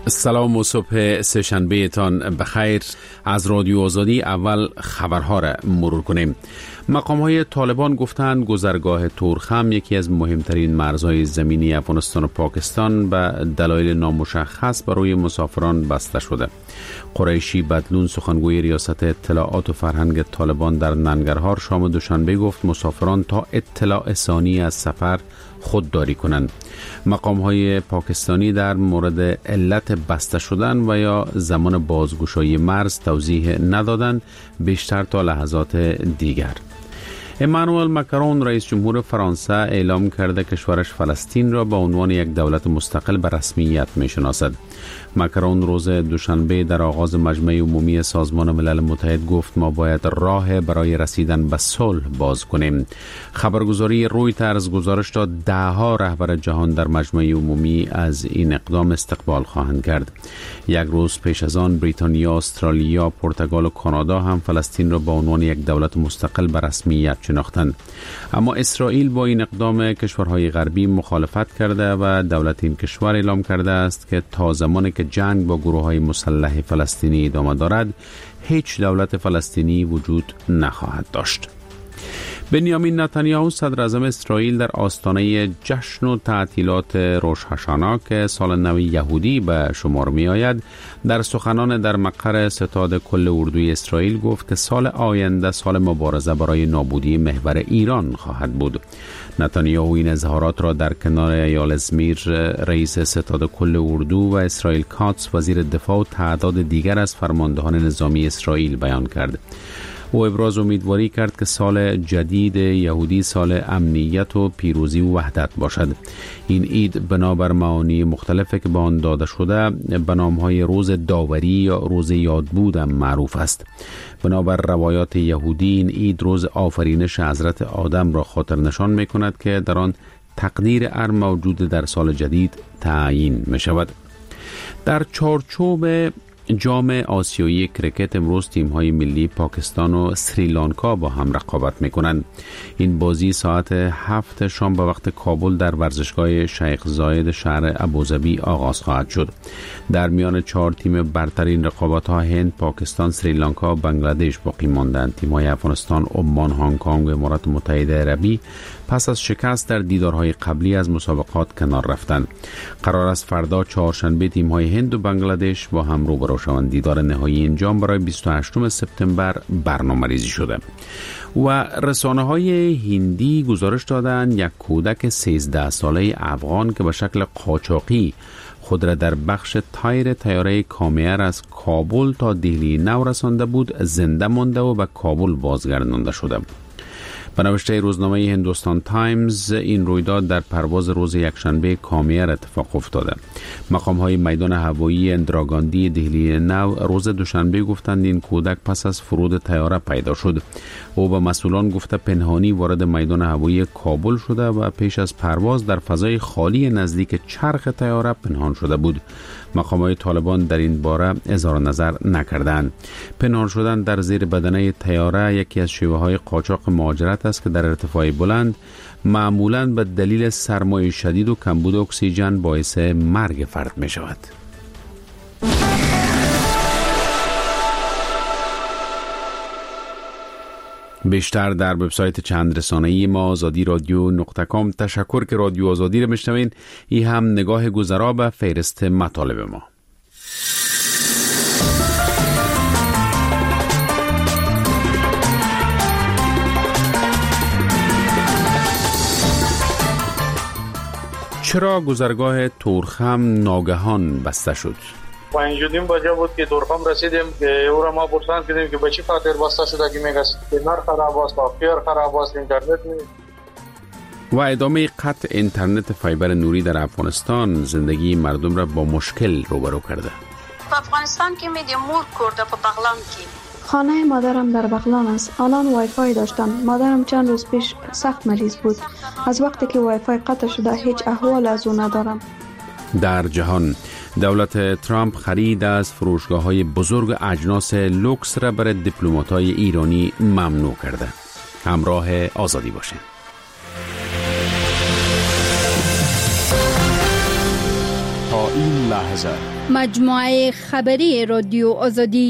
سلام و صبح سه‌شنبه تان بخیر. از رادیو آزادی اول خبرها را مرور کنیم. مقام‌های طالبان گفتند گذرگاه تورخم یکی از مهمترین مرزهای زمینی افغانستان و پاکستان به دلایل نامشخص برای مسافران بسته شده. قریشی بدلون سخنگوی ریاست اطلاعات و فرهنگ طالبان در ننگرهار شام دوشنبه گفت مسافران تا اطلاع ثانی از سفر خودداری کنند. مقام‌های پاکستانی در مورد علت بسته شدن و یا زمان بازگشایی مرز توضیح ندادند بیشتر تا لحظات دیگر. امانوئل ماکرون رئیس جمهور فرانسه اعلام کرده کشورش فلسطین را به عنوان یک دولت مستقل به رسمیت می‌شناسد. ماکرون روز دوشنبه در آغاز مجمع عمومی سازمان ملل متحد گفت ما باید راه برای رسیدن به صلح باز کنیم. خبرگزاری رویترز گزارش داد ده‌ها رهبر جهان در مجمع عمومی از این اقدام استقبال خواهند کرد. یک روز پیش از آن بریتانیا، استرالیا، پرتغال و کانادا هم فلسطین را به عنوان یک دولت مستقل به رسمیت شناختند. اما اسرائیل با این اقدام کشورهای غربی مخالفت کرده و دولت این کشور اعلام کرده است که تا زمانی که جنگ با گروه‌های مسلح فلسطینی ادامه دارد هیچ دولت فلسطینی وجود نخواهد داشت. بنیامین نتانیاهو صدر اعظم اسرائیل در آستانه جشن و تعطیلات روش هاشانا که سال نو یهودی به شمار می آید در سخنان در مقر ستاد کل اردوی اسرائیل گفت که سال آینده سال مبارزه برای نابودی محور ایران خواهد بود. نتانیاهو این اظهارات را در کنار ایال ازمیر رئیس ستاد کل اردو و اسرائیل کاتس وزیر دفاع و تعداد دیگر از فرماندهان نظامی اسرائیل بیان کرد. او ابراز امیدواری کرد که سال جدید یهودی سال امنیت و پیروزی و وحدت باشد. این عید بنابر معانی مختلفی که به آن داده شده به نام‌های روز داوری یا روز یادبود هم معروف است. بنابر روایات یهودی این عید روز آفرینش حضرت آدم را خاطر نشان می‌کند که در آن تقدیر هر موجود در سال جدید تعیین می‌شود. در چارچوب جام آسیایی کرکت امروز تیم‌های ملی پاکستان و سریلانکا با هم رقابت می‌کنند. این بازی ساعت 7 شام به وقت کابل در ورزشگاه شیخ زاید شهر ابوظبی آغاز خواهد شد. در میان 4 تیم برتر این رقابت‌ها هند، پاکستان، سریلانکا و بنگلادش باقی ماندند. تیم‌های افغانستان، عمان، هنگ کنگ و امارات متحده عربی پس از شکست در دیدارهای قبلی از مسابقات کنار رفتند. قرار است فردا چهارشنبه تیم‌های هند و بنگلادش با هم روبرو شوند. دیدار نهایی این جام برای 28 سپتامبر برنامه‌ریزی شده. و رسانه‌های هندی گزارش دادند یک کودک 13 ساله افغان که به شکل قاچاقی خود را در بخش تایر طیاره کامیر از کابل تا دهلی نو رسانده بود زنده مانده و به کابل بازگردانده شده. به نوشته روزنامه هندوستان تایمز این رویداد در پرواز روز یکشنبه کامیر اتفاق افتاده. مقام‌های میدان هوایی اندراگاندی دهلی نو روز دوشنبه گفتند این کودک پس از فرود طیاره پیدا شد. او به مسئولان گفته پنهانی وارد میدان هوایی کابل شده و پیش از پرواز در فضای خالی نزدیک چرخ طیاره پنهان شده بود. مقامات طالبان در این باره اظهار نظر نکردند. پنهان شدن در زیر بدنه طیاره یکی از شیوه‌های قاچاق مهاجرت است که در ارتفاع بلند معمولاً به دلیل سرمای شدید و کمبود اکسیژن باعث مرگ فرد می شود. بیشتر در وبسایت چند رسانه‌ای ما azadi.radio.com. تشکر که رادیو آزادی را میشنوین. این هم نگاه گذرا به فهرست مطالب ما. چرا گذرگاه تورخم ناگهان بسته شد؟ 5 بجه بود که تورخم رسیدیم که او را ما پرسان کردیم که به چی خاطر بسته شده که میگه سپینر خراب است، سافت خراب است، اینترنت نیست. و ادامه قطع اینترنت فایبر نوری در افغانستان زندگی مردم را با مشکل روبرو کرده. افغانستان که میدیم مور کرده په بغلان کې. خانه مادرم در بغلان است. آنان وای فای داشتند. مادرم چند روز پیش سخت مریض بود. از وقتی که وای فای قطع شده هیچ احوال از او ندارم. در جهان دولت ترامپ خرید از فروشگاه‌های بزرگ اجناس لوکس را برای دیپلمات‌های ایرانی ممنوع کرده. همراه آزادی باشید. تا این لحظه مجموعه خبری رادیو آزادی.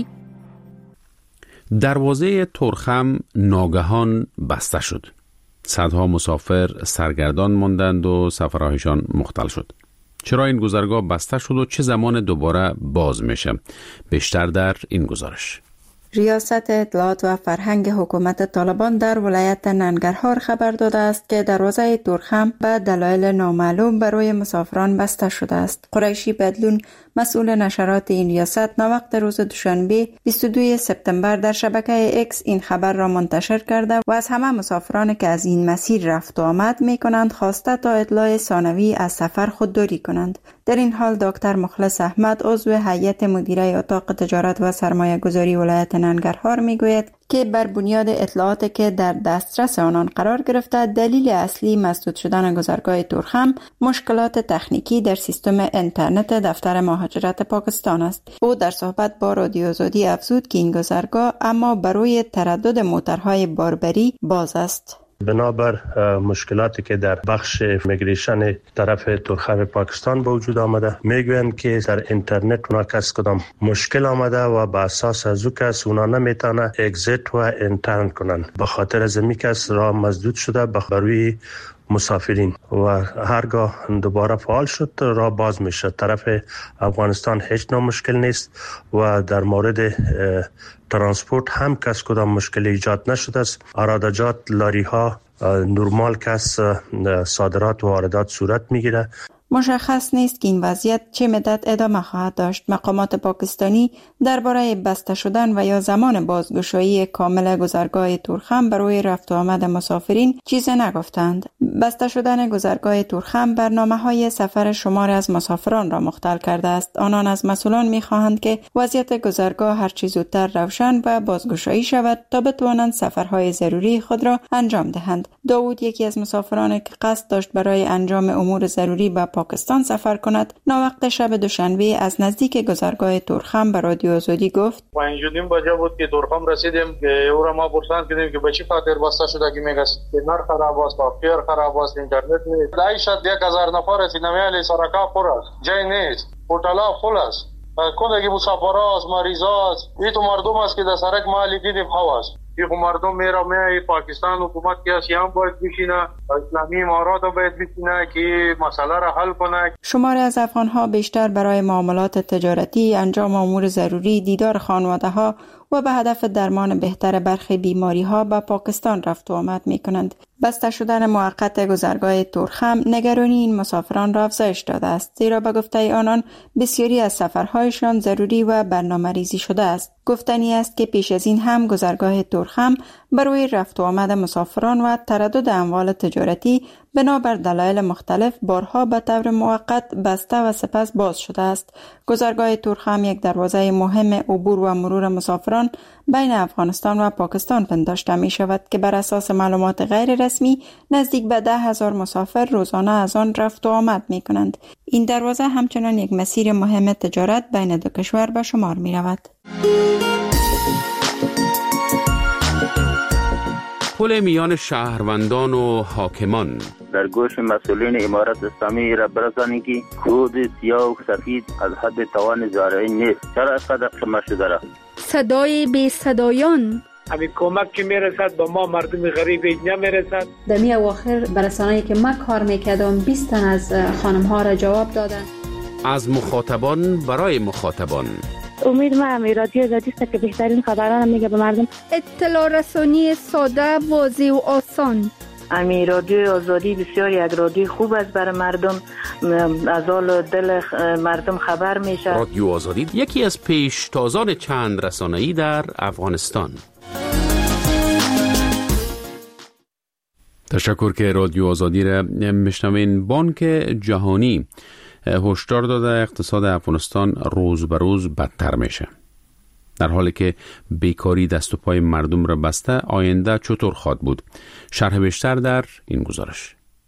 دروازه ترخم ناگهان بسته شد. صدها مسافر سرگردان ماندند و سفرهایشان مختل شد. چرا این گذرگاه بسته شد و چه زمان دوباره باز میشه؟ بیشتر در این گزارش. ریاست اطلاعات و فرهنگ حکومت طالبان در ولایت ننگرهار خبر داده است که دروازه ترخم به دلایل نامعلوم برای مسافران بسته شده است. قریشی بدلون، مسئول نشرات این ریاست، ناوقت روز دوشنبه 22 سپتامبر در شبکه اکس این خبر را منتشر کرده و از همه مسافرانی که از این مسیر رفت و آمد می کنند خواسته تا اطلاع ثانوی از سفر خودداری کنند. در این حال دکتر مخلص احمد، عضو هیئت مدیره اتاق تجارت و سرمایه گذاری ولایت ننگرهار می گوید که بر بنیاد اطلاعاتی که در دسترس آنان قرار گرفته، دلیل اصلی مسدود شدن گذرگاه ترخم مشکلات تکنیکی در سیستم اینترنت دفتر مهاجرت پاکستان است. او در صحبت با رادیو آزادی افزود که این گذرگاه اما برای تردد موترهای باربری باز است. بنابر مشکلاتی که در بخش میگریشن طرف ترخم پاکستان به وجود آمده، میگویند که در اینترنت اونا کس کدام مشکل آمده و به اساس از او کس اونا نمیتونه اگزیت و اینترن کنن. به خاطر از این کس راه مسدود شده بروی مسافرین و هرگاه دوباره فعال شد راه باز میشه. طرف افغانستان هیچ نوع مشکل نیست و در مورد ترانسپورت هم کس کدام مشکل ایجاد نشده است. ارادجات، لاری ها نرمال کس صادرات و واردات صورت میگیره. مشخص نیست که این وضعیت چه مدت ادامه خواهد داشت. مقامات پاکستانی درباره بسته شدن و یا زمان بازگشایی کامل گذرگاه ترخم برای رفت و آمد مسافرین چیزی نگفتند. بسته شدن گذرگاه ترخم برنامه‌های سفر شمار از مسافران را مختل کرده است. آنان از مسئولان می‌خواهند که وضعیت گذرگاه هر چه زودتر روشن و بازگشایی شود تا بتوانند سفرهای ضروری خود را انجام دهند. داوود، یکی از مسافران که قصد داشت برای انجام امور ضروری به پاکستان سفر کند، ناوقت شب دوشنبه از نزدیک گذرگاه ترخم به رادیو آزادی گفت: 5 بجه بود که ترخم رسیدیم که او را ما پرسان کردیم که به چه خاطر بسته شده، که میگه کنار خراب است، سافر خراب است، اینترنت نیست. دایشت 1000 نفر است، نمیالی سرکا پر است، جای نیست، هتل‌ها فول است. کدی مسافرها است، مریضا است. این تو مردم است که در سرک مالی دیدیم خواست. این مردم میره پاکستان حکومت که سیام باید بشینه، اسلامی امارات باید بشینه که مسئله را حل کنه. شماری از افغان‌ها بیشتر برای معاملات تجارتی، انجام امور ضروری، دیدار خانواده‌ها و به هدف درمان بهتر برخی بیماری‌ها به پاکستان رفت و آمد می‌کنند. بسته شدن موقت گذرگاه ترخم نگرانی این مسافران را افزایش داده است، زیرا به گفته آنان بسیاری از سفرهایشان ضروری و برنامه‌ریزی شده است. گفتنی است که پیش از این هم گذرگاه ترخم برای رفت و آمد مسافران و تردد اموال تجارتی بنابر دلایل مختلف بارها به طور موقت بسته و سپس باز شده است. گذرگاه ترخم یک دروازه مهم عبور و مرور مسافران بین افغانستان و پاکستان پنداشته می شود که بر اساس معلومات غیر رسمی نزدیک به 10,000 مسافر روزانه از آن رفت و آمد می کنند. این دروازه همچنان یک مسیر مهم تجارت بین دو کشور به شمار می رود. پل میان شهروندان و حاکمان در گوش مسئولین امارت اسلامی را برسانید که کود سیاه و سفید از حد توان زارعی نیست. چرا اینقدر کم شده را؟ صدای بی صدایان، همین کمک که میرسد به ما مردم غریب نمیرسد. در می اواخر برسانه‌ای که من کار میکردم 20 تن از خانم ها را جواب دادن. از مخاطبان برای مخاطبان. امید ما رادیو آزادی است که بهترین خبران میگه به مردم. اطلاع رسانی ساده، واضح و آسان. رادیو آزادی بسیار یک رادیو خوب است برای مردم، از حال دل مردم خبر میشه. رادیو آزادی یکی از پیشتازان چند رسانه‌ای در افغانستان. تشکر که رادیو آزادی را میشنوین. بانک جهانی هشدار داده اقتصاد افغانستان روز به روز بدتر میشه. در حالی که بیکاری دست و پای مردم را بسته، آینده چطور خواهد بود؟ شرح بیشتر در این گزارش.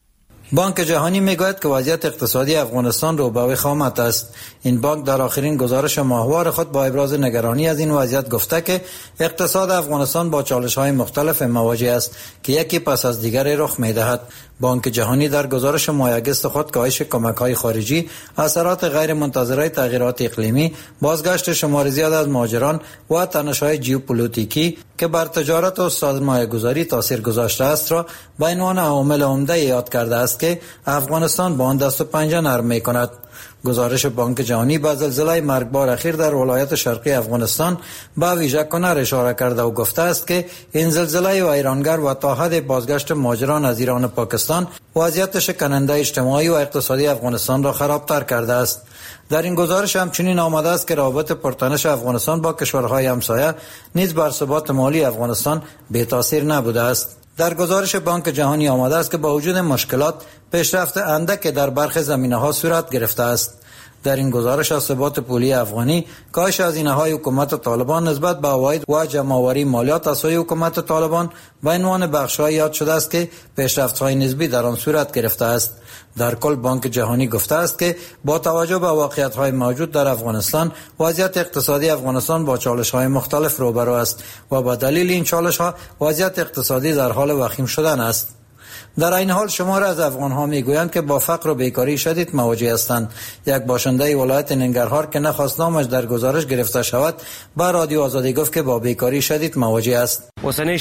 بانک جهانی میگوید که وضعیت اقتصادی افغانستان رو به وخامت است. این بانک در آخرین گزارش ماهوار خود با ابراز نگرانی از این وضعیت گفته که اقتصاد افغانستان با چالش‌های مختلف مواجه است که یکی پس از دیگری رخ می‌دهد. بانک جهانی در گزارش ماه اگست خود کاهش کمک‌های خارجی، اثرات غیر منتظره تغییرات اقلیمی، بازگشت شمار زیاد از مهاجران و تنش‌های ژئوپلیتیکی که بر تجارت و سرمایه‌گذاری تاثیر گذاشته است را به عنوان عوامل عمده یاد کرده است که افغانستان با آن دست و پنجه نرم می‌کند. گزارش بانک جهانی به زلزله مرگبار اخیر در ولایت شرقی افغانستان با ویژه کنر اشاره کرده و گفته است که این زلزله ویرانگر و تا حد بازگشت مهاجران از ایران و پاکستان وضعیت شکننده اجتماعی و اقتصادی افغانستان را خرابتر کرده است. در این گزارش همچنین آمده است که روابط پرتنش افغانستان با کشورهای همسایه نیز بر ثبات مالی افغانستان بی تاثیر نبوده است. در گزارش بانک جهانی آمده است که با وجود مشکلات پیشرفت اندک در برخی زمینه‌ها صورت گرفته است. در این گزارش از ثبات پولی افغانی، کاهش هزینه‌های حکومت طالبان نسبت به عواید و جمع‌آوری مالیات از سوی حکومت طالبان به عنوان بخش‌های یاد شده است که پیشرفت‌های نسبی در آن صورت گرفته است. در کل بانک جهانی گفته است که با توجه به واقعیت‌های موجود در افغانستان، وضعیت اقتصادی افغانستان با چالش‌های مختلف روبرو است و به دلیل این چالش‌ها وضعیت اقتصادی در حال وخیم شدن است. در این حال شمار از افغان‌ها میگویند که با فقر و بیکاری شدید مواجه هستند. یک باشنده ولایت ننگرهار که نخواست نامش در گزارش گرفته شود، با رادیو آزادی گفت که با بیکاری شدید مواجه است.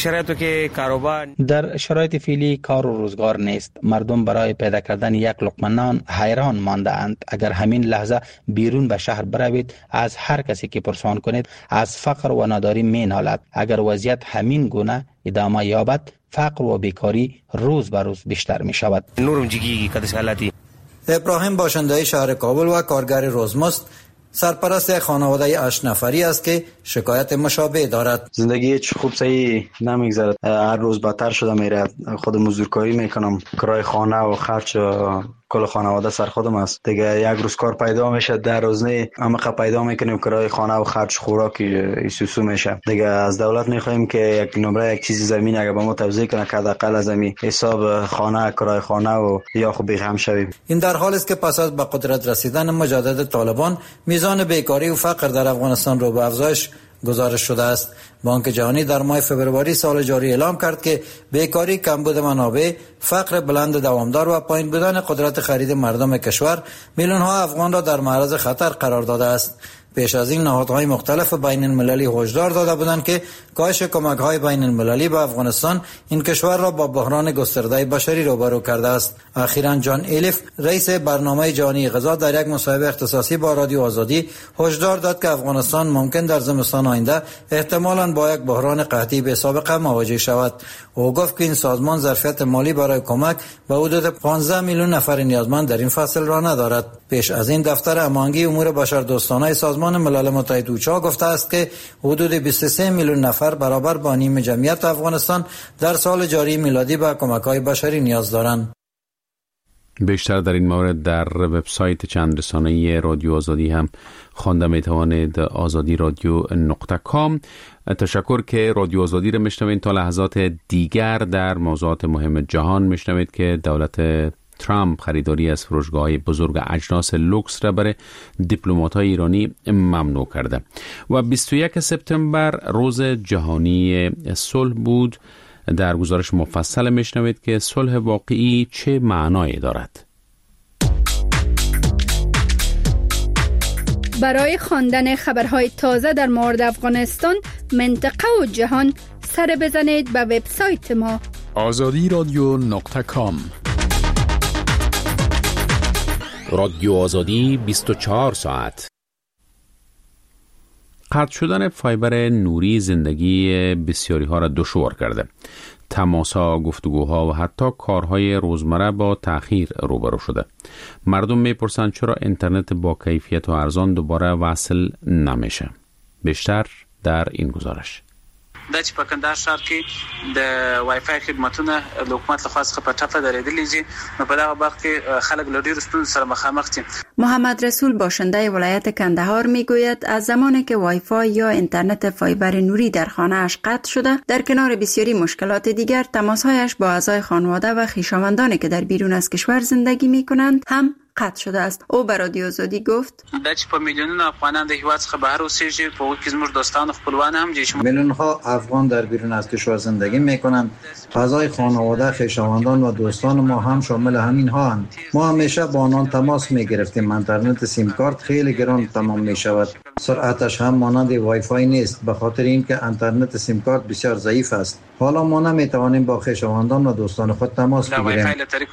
در شرایط فعلی کار و روزگار نیست. مردم برای پیدا کردن یک لقمه نان حیران مانده اند. اگر همین لحظه بیرون به شهر بروید، از هر کسی که پرسان کنید از فقر و ناداری مینالد. اگر وضعیت همین گونه ادامه یابد، فقر و بیکاری روز به روز بیشتر می شود. ابراهیم باشنده شهر کابل و کارگر روزمست سرپرست یک خانواده 8 نفری است که شکایت مشابه دارد. زندگی هیچ خوب صحیح نمیگذرد، هر روز بدتر شده میره. خود مزدورکاری میکنم، کرای خانه و خرج کل خانواده سر خودم است. دیگه یک روز کار پیدا میشه، در روز نه عمق پیدا میکنیم، کرای خانه و خرج خوراک ایسوسو میشه. دیگه از دولت میخوایم که یک نمره یک چیزی زمین اگه به ما توزیع کنه که حداقل از زمین حساب خانه، کرای خانه و یا خوب بیغم شویم. این در حالی است که پس از به قدرت رسیدن مجدد طالبان، میزان بیکاری و فقر در افغانستان رو به افزایش گزارش شده است. بانک جهانی در ماه فوریه سال جاری اعلام کرد که بیکاری، کمبود منابع، فقر بلند دوامدار و پایین بودن قدرت خرید مردم کشور میلیون‌ها افغان را در معرض خطر قرار داده است. پیش از این نهادهای مختلف بین المللی هشدار داده بودند که کاهش کمک‌های بین المللی به افغانستان این کشور را با بحران گسترده بشری روبرو کرده است. اخیراً جان ایلیف، رئیس برنامه جهانی غذا، در یک مصاحبه اختصاصی با رادیو آزادی هشدار داد که افغانستان ممکن در زمستان آینده احتمالاً با یک بحران قحطی به سابقه مواجه شود. او گفت که این سازمان ظرفیت مالی برای کمک به حدود 15 میلیون نفر نیازمند در این فصل را ندارد. پیش از این دفتر امانگی امور بشردوستانه سازمان ملل متحد اوچا گفته است که حدود 23 میلیون نفر برابر با نیم جمعیت افغانستان در سال جاری میلادی به کمک‌های بشری نیاز دارند. بیشتر در این مورد در وبسایت چند رسانه‌ای رادیو آزادی هم خوانده میتوانید، azadi.radio.com. تشکر که رادیو آزادی را میشنوید. تا لحظات دیگر در موضوعات مهم جهان میشنوید که دولت ترامپ خریداری از فروشگاه‌های بزرگ اجناس لوکس را برای دیپلمات‌های ایرانی ممنوع کرده و 21 سپتامبر روز جهانی صلح بود. در گزارش مفصل میشنوید که صلح واقعی چه معنایی دارد. برای خواندن خبرهای تازه در مورد افغانستان، منطقه و جهان، سر بزنید به وبسایت ما azadi.radio.com. رادیو آزادی 24 ساعت. قطع شدن فایبر نوری زندگی بسیاری ها را دشوار کرده. تماس‌ها، گفتگوها و حتی کارهای روزمره با تأخیر روبرو شده. مردم میپرسند چرا اینترنت با کیفیت و ارزان دوباره وصل نمیشه. بیشتر در این گزارش. د چې په کندهار ښار کې د وای فای خدماتونه د حکومت لخوا څخه په ټپه درېدلې دي، نو په دغه وخت کې خلک له ډېرو ستونزو سره مخامخ دي. محمد رسول باشنده ولایت کندهار میگوید از زمانی که وای فای یا اینترنت فایبر نوری در خانه اش قطع شده، در کنار بسیاری مشکلات دیگر تماسهایش با اعضای خانواده و خویشاوندانی که در بیرون از کشور زندگی میکنند هم قطع شده است. او به رادیو آزادی گفت دا چې په میلیونونو افغانان د هیواد څخه بهر اوسېږي، په هغو کې زموږ دوستان و خپلوان هم دي. میلیون ها افغان در بیرون از کشور زندگی میکنند. اعضای خانواده، خویشاوندان و دوستان ما هم شامل همین ها اند. ما همیشه با آنان تماس میگرفتیم. اینترنت سیم کارت خیلی گران تمام میشود. سرعتش هم مانند وای فای نیست، به خاطر اینکه اینترنت سیم کارت بسیار ضعیف است. حالا ما نمیتوانیم با خویشاوندان و دوستان خود تماس بگیریم.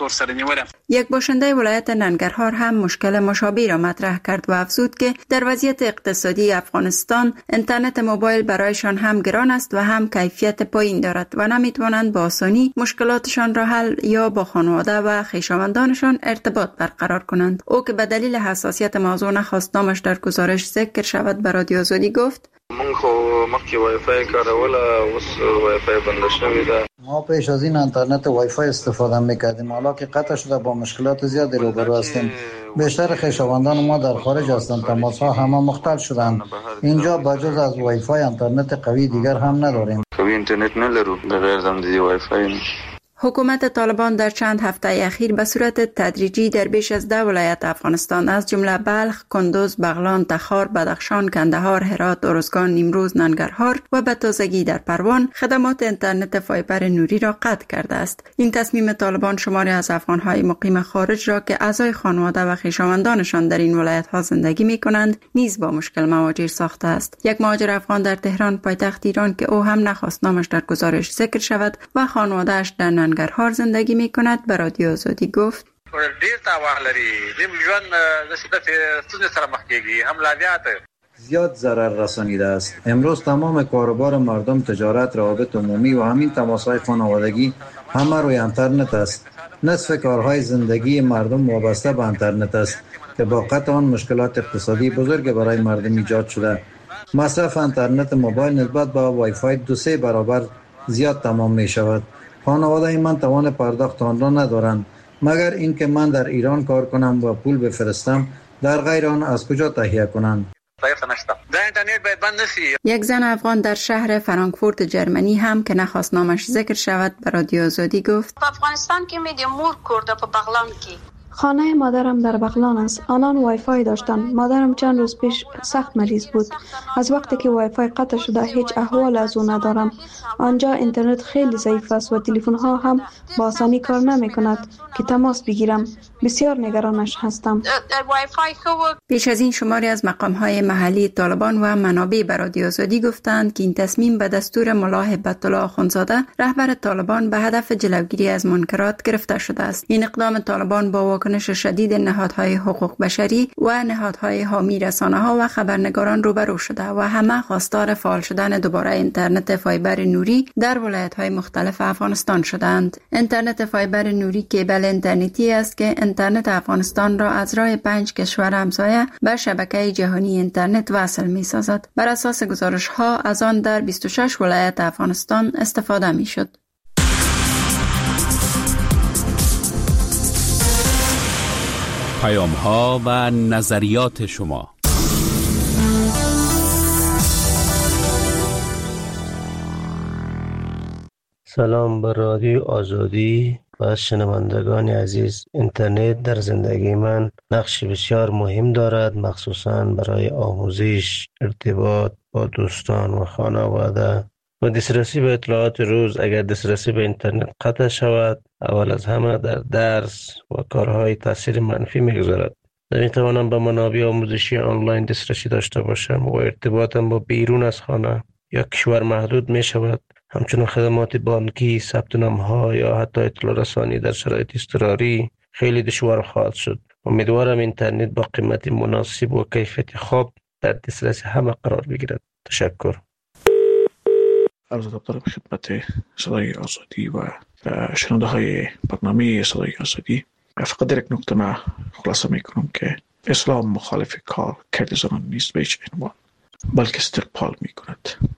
یک باشنده ولایت ننگرهار هم مشکل مشابه را مطرح کرد و افزود که در وضعیت اقتصادی افغانستان اینترنت موبایل برایشان هم گران است و هم کیفیت پایین دارد و نمیتوانند با آسانی مشکلاتشان را حل یا با خانواده و خویشاوندانشان ارتباط برقرار کنند. او که به دلیل حساسیت موضوع نخواست نامش در گزارش ذکر شود به رادیو آزادی گفت من خو مخکې وای فای کاروله، اوس وای فای بند شوی ده. ما پیش از این اینترنت وای فای استفاده میکردیم، حالا که قطع شده با مشکلات زیادی روبرو هستیم. بیشتر خویشاوندان ما در خارج هستند، تماس ها همه مختل شدند. اینجا بجز از وای فای اینترنت قوی دیگر هم نداریم. قوی اینترنت نداریم بغیر از وای فای. حکومت طالبان در چند هفته اخیر به صورت تدریجی در بیش از 10 ولایت افغانستان از جمله بلخ، کندوز، بغلان، تخار، بدخشان، کندهار، هرات، ارزگان، نیمروز، ننگرهار و به تازگی در پروان خدمات اینترنت فایبر نوری را قطع کرده است. این تصمیم طالبان شماری از افغان‌های مقیم خارج را که اعضای خانواده و خویشاوندانشان در این ولایت‌ها زندگی می‌کنند نیز با مشکل مواجه ساخته است. یک مهاجر افغان در تهران پایتخت ایران که او هم نخواست نامش در گزارش ذکر شود و خانواده‌اش در ننگرهار زندگی می کند به رادیو آزادی گفت ډیر تاوان لري د ژوند د شدت ستونزې سره مخ کیږي حملات زیاد ضرر رسانیده است. امروز تمام کاروبار مردم، تجارت، روابط عمومی و همین تماس‌های خانوادگی همه روی اینترنت است. نصف کارهای زندگی مردم وابسته به اینترنت است که با قطع آن مشکلات اقتصادی بزرگ برای مردم ایجاد شده. مصرف اینترنت موبایل نسبت به وای فای 2-3 برابر زیاد تمام می شود. خانواده من توان پرداخت آن را ندارند، مگر اینکه من در ایران کار کنم و پول بفرستم. در غیر آن از کجا تهیه کنند؟ یک زن افغان در شهر فرانکفورت جرمنی هم که نخواست نامش ذکر شود به رادیو آزادی گفت افغانستان که میدیم مور کرده په بغلان کې خانه مادرم در بغلان است. آنان وای فای داشتند. مادرم چند روز پیش سخت مریض بود. از وقتی که وای فای قطع شده هیچ احوال از او ندارم. آنجا اینترنت خیلی ضعیف است و تلفن ها هم با آسانی کار نمی کند که تماس بگیرم. بسیار نگرانش هستم. پیش از این شماری از مقام های محلی طالبان و منابع به رادیو آزادی گفتند که این تصمیم به دستور ملا هیبت الله اخوندزاده رهبر طالبان به هدف جلوگیری از منکرات گرفته شده است. این اقدام طالبان با واکنش شدید نهادهای حقوق بشری و نهادهای حامی رسانه‌ها و خبرنگاران روبرو شده و همه خواستار فعال شدن دوباره اینترنت فایبر نوری در ولایت‌های مختلف افغانستان شدند. اینترنت فایبر نوری کیبل اینترنتی است که اینترنت افغانستان را از راه 5 کشور همسایه به شبکه جهانی اینترنت وصل می‌سازد. بر اساس گزارش‌ها از آن در 26 ولایت افغانستان استفاده می‌شد. پیام‌ها و نظریات شما. سلام بر رادیو آزادی و شنوندگان عزیز. اینترنت در زندگی من نقش بسیار مهم دارد، مخصوصاً برای آموزش، ارتباط با دوستان و خانواده و دسترسی به اطلاعات روز. اگر دسترسی به اینترنت قطع شود، اول از همه در درس و کارهای تاثیر منفی میگذارد. نمیتوانم به منابع آموزشی آنلاین دسترسی داشته باشم و ارتباطم با بیرون از خانه یا کشور محدود می شود. همچنین خدمات بانکی، ثبت نام‌ها یا حتی اطلاع رسانی در شرایط اضطراری خیلی دشوار خواهد شد. امیدوارم اینترنت با قیمت مناسب و کیفیت خوب در دسترس همه قرار بگیرد. تشکر. عرض ادب دارم خدمت صدای آزادی و شنونده های برنامه صدای آزادی. فقط در یک نکته ما خلاصه میکنم که اسلام مخالف کار کرد زنان نیست به هیچ عنوان، بلکه استقبال میکند.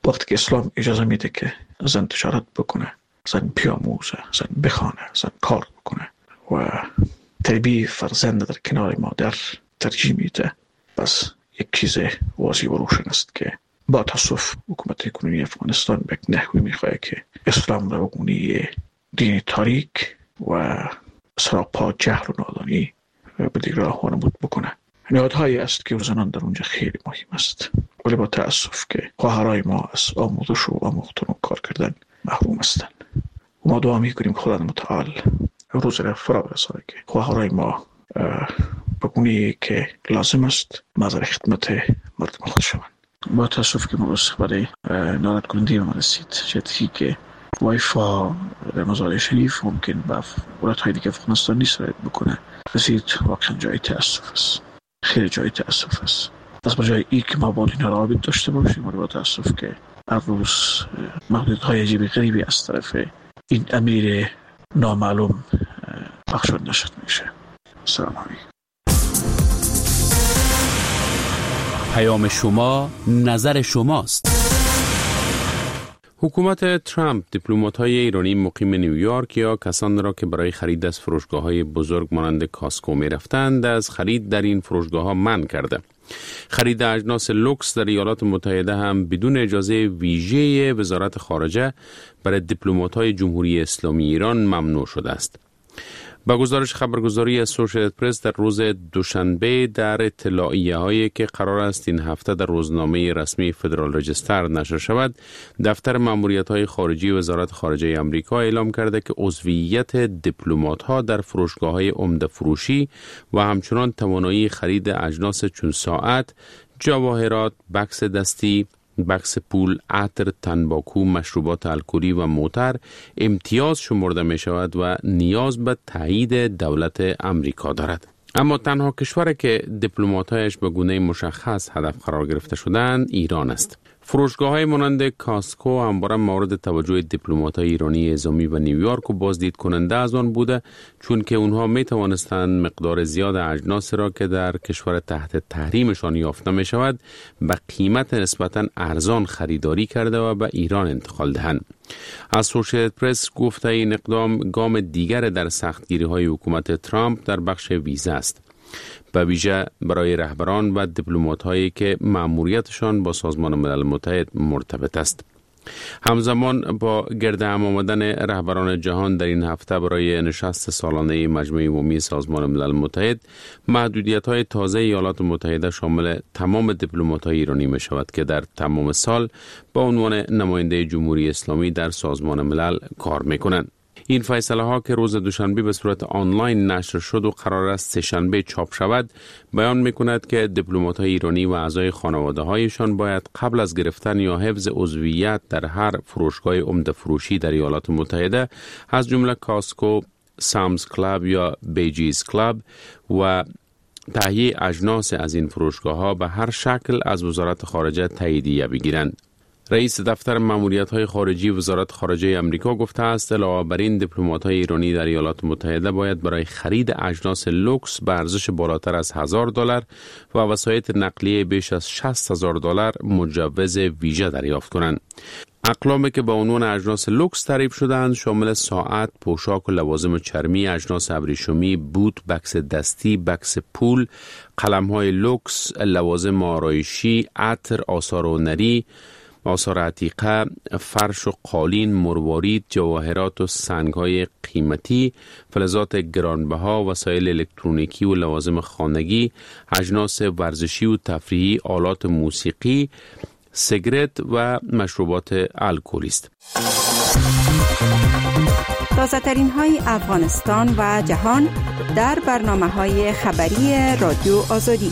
وقتی که اسلام اجازه میده که زن تجارت بکنه، زن بیاموزه، زن بخوانه، زن کار بکنه و تربیه فرزند در کنار مادر ترجیح میده، پس یک چیز واضح و روشن است که با تاسف حکومت کنونی افغانستان به نحوی میخواه که اسلام را بگونی دین تاریک و سراپا جهل و نادانی به دیگر وانمود بکنه. نهادهایی است که زنان در اونجا خیلی مهم است، ولی با تاسف که خواهرای ما از آموزش و آموختن و کار کردن محروم هستند. و ما دعا میکنیم خدا متعال روز را فرا برسانه که خواهرای ما بگونی که لازم است مظهر خدمت مردم خود شوند. با تاسف که ما برای نارد کننده ما رسید جدی که وایفا در مزار شریف ممکن به ولایت‌های دیگه افغانستان نیست رسید بکنه، رسید واقعا جای تاسف است، خیلی جای تاسف است. پس بجای ای که ما با اینها رابط داشته باشیم، ولی با تاسف که هر روز محدودهای عجیب غریبی از طرف این امیر نامعلوم بخشود نشد میشه. سلام علیکم. پیام شما، نظر شماست. حکومت ترامپ دیپلمات‌های ایرانی مقیم نیویورک یا کسانی را که برای خرید از فروشگاه‌های بزرگ مانند کاسکو می‌رفتند از خرید در این فروشگاه‌ها منع کرده. خرید اجناس لوکس در ایالات متحده هم بدون اجازه ویژه وزارت خارجه برای دیپلمات‌های جمهوری اسلامی ایران ممنوع شده است. با گزارش خبرگزاری اسوشییتد پرس در روز دوشنبه در اطلاعیه هایی که قرار است این هفته در روزنامه رسمی فدرال رجستر نشر شود، دفتر ماموریت های خارجی وزارت خارجه آمریکا اعلام کرده که عضویت دیپلمات ها در فروشگاه های عمده فروشی و همچنان توانایی خرید اجناس چون ساعت، جواهرات، بکس دستی، بکس پول، عطر، تنباکو، مشروبات الکلی و موتر امتیاز شمرده می شود و نیاز به تایید دولت امریکا دارد. اما تنها کشوری که دیپلمات‌هایش به گونه مشخص هدف قرار گرفته شدند ایران است. فروشگاه‌های مانند کاسکو همواره مورد توجه دیپلمات‌های ایرانی اعزامی و نیویورک و بازدید کننده از آن بوده، چون که اونها می توانستند مقدار زیاد اجناس را که در کشور تحت تحریمشان یافت نمی شود به قیمت نسبتاً ارزان خریداری کرده و به ایران انتقال دهند. اسوشییتد پرس گفته این اقدام گام دیگر در سختگیری‌های حکومت ترامپ در بخش ویزا است، به ویژه برای رهبران و دیپلمات‌هایی که مأموریتشان با سازمان ملل متحد مرتبط است. همزمان با گرد هم آمدن رهبران جهان در این هفته برای نشست سالانه مجمع عمومی سازمان ملل متحد، محدودیت‌های تازه ایالات متحده شامل تمام دیپلمات‌های ایرانی می شود که در تمام سال با عنوان نماینده جمهوری اسلامی در سازمان ملل کار می کنند. این فیصله ها که روز دوشنبه به صورت آنلاین نشر شد و قرار است سه‌شنبه چاپ شود، بیان می‌کند که دیپلمات‌های ایرانی و اعضای خانواده‌هایشان باید قبل از گرفتن یا حفظ عضویت در هر فروشگاه عمده فروشی در ایالات متحده از جمله کاسکو، سامز کلاب یا بیجیز کلاب و تهیه اجناس از این فروشگاه‌ها به هر شکل از وزارت خارجه تاییدیه بگیرند. رئیس دفتر ماموریت‌های خارجی وزارت خارجه آمریکا گفته است علاوه بر این دیپلمات‌های ایرانی در ایالات متحده باید برای خرید اجناس لوکس به ارزش بالاتر از $1000 و وسایط نقلیه بیش از $60,000 مجوز ویژه دریافت کنند. اقلامی که با عنوان اجناس لوکس تعریف شدند شامل ساعت، پوشاک و لوازم چرمی، اجناس ابریشمی، بوت، بکس دستی، بکس پول، قلم‌های لوکس، لوازم آرایشی، عطر، آثار هنری، آثار عتیقه، فرش و قالین، مروارید، جواهرات و سنگ‌های قیمتی، فلزات گرانبها، وسایل الکترونیکی و لوازم خانگی، اجناس ورزشی و تفریحی، آلات موسیقی، سیگرت و مشروبات الکلی است. تازه‌ترین های افغانستان و جهان در برنامه‌های خبری رادیو آزادی.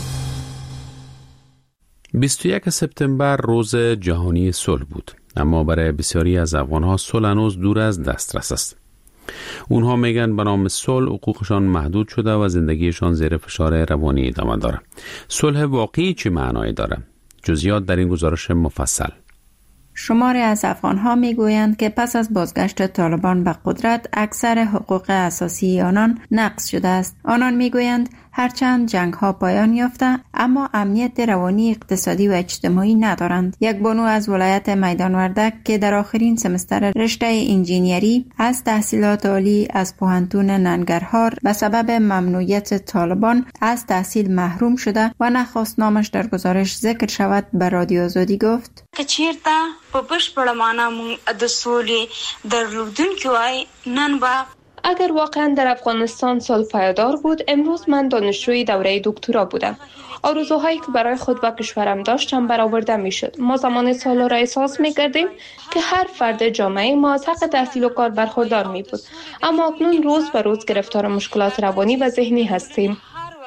21 سپتامبر روز جهانی صلح بود، اما برای بسیاری از افغان‌ها صلح هنوز دور از دسترس است. اونها میگن به نام صلح حقوقشان محدود شده و زندگیشان زیر فشار روانی ادامه داره. صلح واقعی چه معنایی داره؟ جزئیات در این گزارش مفصل. شماری از افغان‌ها می‌گویند که پس از بازگشت طالبان به قدرت اکثر حقوق اساسی آنان نقض شده است. آنان می‌گویند هرچند جنگ‌ها پایان یافته اما امنیت روانی، اقتصادی و اجتماعی ندارند. یک بانو از ولایت میدان وردک که در آخرین سمستر رشته انجینیری از تحصیلات عالی از پوهنتون ننگرهار به سبب ممنوعیت طالبان از تحصیل محروم شده و نخواست نامش در گزارش ذکر شود به رادیو آزادی گفت که چیرته په بشپړه معنا د سولې درلودونکي وای نن به اگر واقعا در افغانستان صلح پایدار بود امروز من دانشجوی دوره دکترا بودم. آرزوهایی که برای خود و کشورم داشتم برآورده میشد. ما زمان صلح را احساس میکردیم که هر فرد جامعه ما از حق تحصیل و کار برخوردار می بود. اما اکنون روز به روز گرفتار مشکلات روانی و ذهنی هستیم.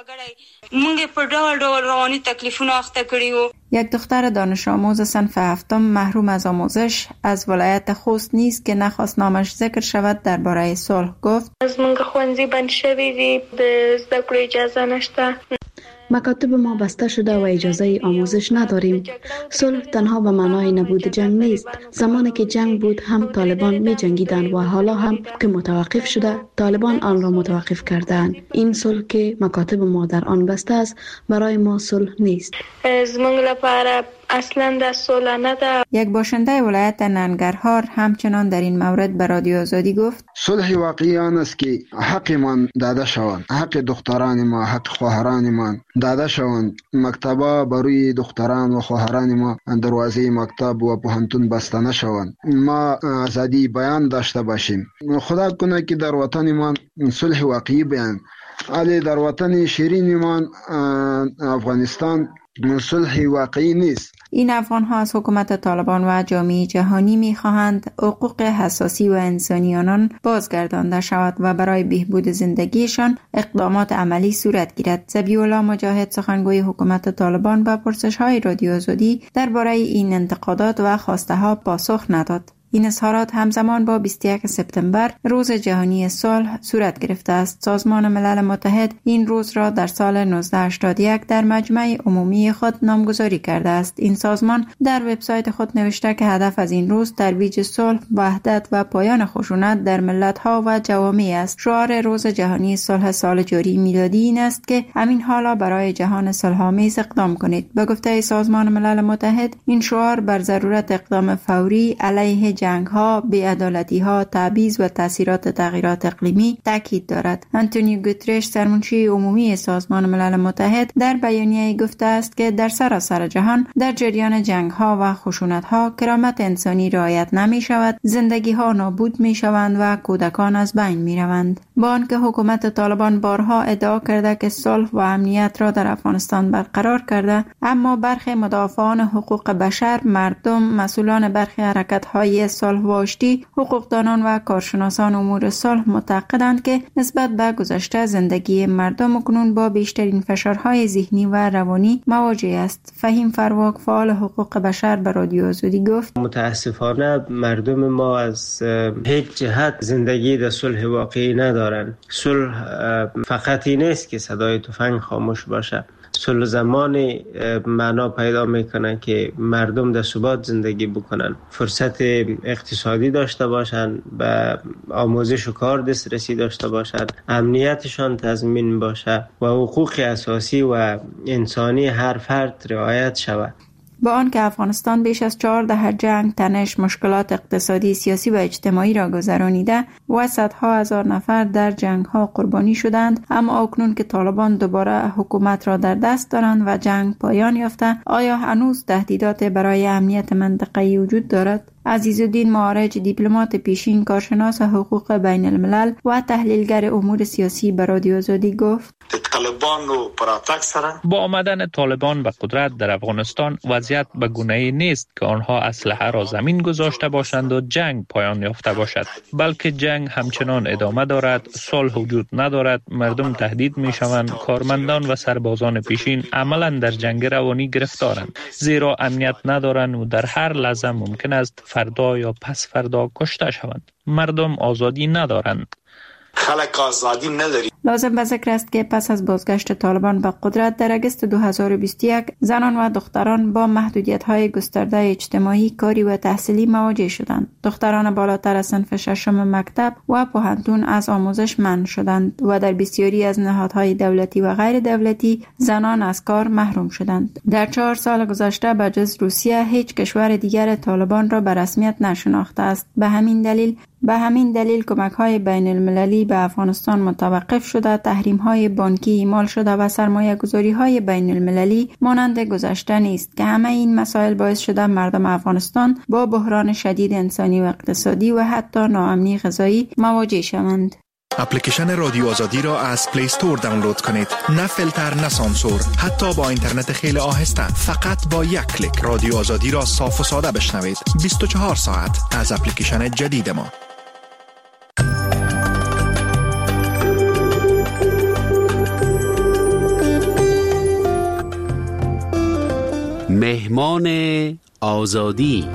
مونږ په ډول ډول رواني تکلیفونه اخته کړیو. یک دختر دانش آموز صنف هفتم محروم از آموزش از ولایت خوست نیز که نخواست نامش ذکر شود درباره صلح گفت از مونږ ښوونځي بند شوی دی، د زده کړو اجازه نشته. مکاتب ما بسته شده و اجازه آموزش نداریم. صلح تنها به معنای نبود جنگ نیست. زمانی که جنگ بود هم طالبان می جنگیدند و حالا هم که متوقف شده طالبان آن را متوقف کردند. این صلح که مکاتب ما در آن بسته است برای ما صلح نیست. زمونږ لپاره اصلا د صلح نه ده. یک باشنده ولایت ننگرهار همچنان در این مورد به رادیو آزادی گفت صلح واقعی آن است که حقمان داده شوند، حق دختران ما، حق خواهران ما داده شوند. مکتبا بروی دختران و خواهران ما دروازه مکتب و پوهنتون بسته نشوند. ما آزادی بیان داشته باشیم. خدا کنه که در وطن ما صلح واقعی بیان، علی در وطن شیرین ما افغانستان صلح واقعی نیست. این افغان ها از حکومت طالبان و جامعه جهانی می خواهند حقوق اساسی و انسانی آنان بازگردانده شود و برای بهبود زندگیشان اقدامات عملی صورت گیرد. ذبیح الله مجاهد سخنگوی حکومت طالبان به پرسش های رادیو آزادی درباره این انتقادات و خواسته ها پاسخ نداد. این اظهارات همزمان با 21 سپتامبر روز جهانی صلح صورت گرفته است. سازمان ملل متحد این روز را در سال 1981 در مجمع عمومی خود نامگذاری کرده است. این سازمان در وبسایت خود نوشته که هدف از این روز ترویج صلح، وحدت و پایان خشونت در ملت‌ها و جوامع است. شعار روز جهانی صلح سال جاری میلادی این است که همین حالا برای جهان صلح‌آمیز اقدام کنید. به گفته سازمان ملل متحد این شعار بر ضرورت اقدام فوری علیه جنگ‌ها، بی‌عدالتی‌ها، تبعیض و تاثیرات تغییرات اقلیمی تاکید دارد. آنتونیو گوترش سرمنشی عمومی سازمان ملل متحد در بیانیه گفته است که در سراسر جهان در جریان جنگ‌ها و خشونت‌ها کرامت انسانی رعایت نمی‌شود، زندگی‌ها نابود می‌شوند و کودکان از بین می‌روند. با آنکه حکومت طالبان بارها ادعا کرده که صلح و امنیت را در افغانستان برقرار کرده، اما برخی مدافعان حقوق بشر، مردم، مسئولان برخی حرکت‌های صلح و آشتی، حقوقدانان و کارشناسان امور صلح معتقدند که نسبت به گذشته زندگی مردم اکنون با بیشترین فشارهای ذهنی و روانی مواجه است. فهیم فرواک فعال حقوق بشر به رادیو آزادی گفت متاسفانه مردم ما از هیچ جهت زندگی در صلح واقعی ندارند. صلح فقط این نیست که صدای تفنگ خاموش باشه. صلح زمانی معنا پیدا میکنه که مردم در ثبات زندگی بکنن، فرصت اقتصادی داشته باشن، به آموزش و کار دسترسی داشته باشن، امنیتشان تضمین باشه و حقوق اساسی و انسانی هر فرد رعایت شود. با آنکه افغانستان بیش از 4 دهه جنگ، تنش، مشکلات اقتصادی، سیاسی و اجتماعی را گذرانیده و صدها هزار نفر در جنگ‌ها قربانی شدند، اما اکنون که طالبان دوباره حکومت را در دست دارند و جنگ پایان یافته، آیا هنوز تهدیدات برای امنیت منطقه‌ای وجود دارد؟ عزیزالدین معارج، دیپلمات پیشین، کارشناس حقوق بین الملل و تحلیلگر امور سیاسی به رادیو آزادی گفت با آمدن طالبان به قدرت در افغانستان وضعیت به گونه‌ای نیست که آنها اسلحه را زمین گذاشته باشند و جنگ پایان یافته باشد، بلکه جنگ همچنان ادامه دارد، صلح وجود ندارد، مردم تهدید می‌شوند، کارمندان و سربازان پیشین عملاً در جنگ روانی گرفتارند، زیرا امنیت ندارند و در هر لحظه ممکن است فردا یا پس فردا کشته شوند. مردم آزادی ندارند. خلق آزادی نداری. لازم به ذکر است که پس از بازگشت طالبان به قدرت در اگست 2021 زنان و دختران با محدودیت‌های گسترده اجتماعی، کاری و تحصیلی مواجه شدند. دختران بالاتر از صنف ششم مکتب و پوهنتون از آموزش منع شدند و در بسیاری از نهادهای دولتی و غیر دولتی زنان از کار محروم شدند. در 4 سال گذشته به جز روسیه هیچ کشور دیگر طالبان را به رسمیت نشناخته است. به همین دلیل کمک‌های بین المللی به افغانستان متوقف شده، تحریم‌های بانکی اعمال شده و سرمایه‌گذاری‌های بین المللی مانند گذشته نیست که همه این مسائل باعث شده مردم افغانستان با بحران شدید انسانی و اقتصادی و حتی ناامنی غذایی مواجه شوند. اپلیکیشن رادیو آزادی را از پلی استور دانلود کنید. نه فیلتر، نه سانسور، حتی با اینترنت خیلی آهسته. فقط با یک کلیک رادیو آزادی را صاف و ساده بشنوید. 24 ساعت از اپلیکیشن جدید ما. مهمان آزادی.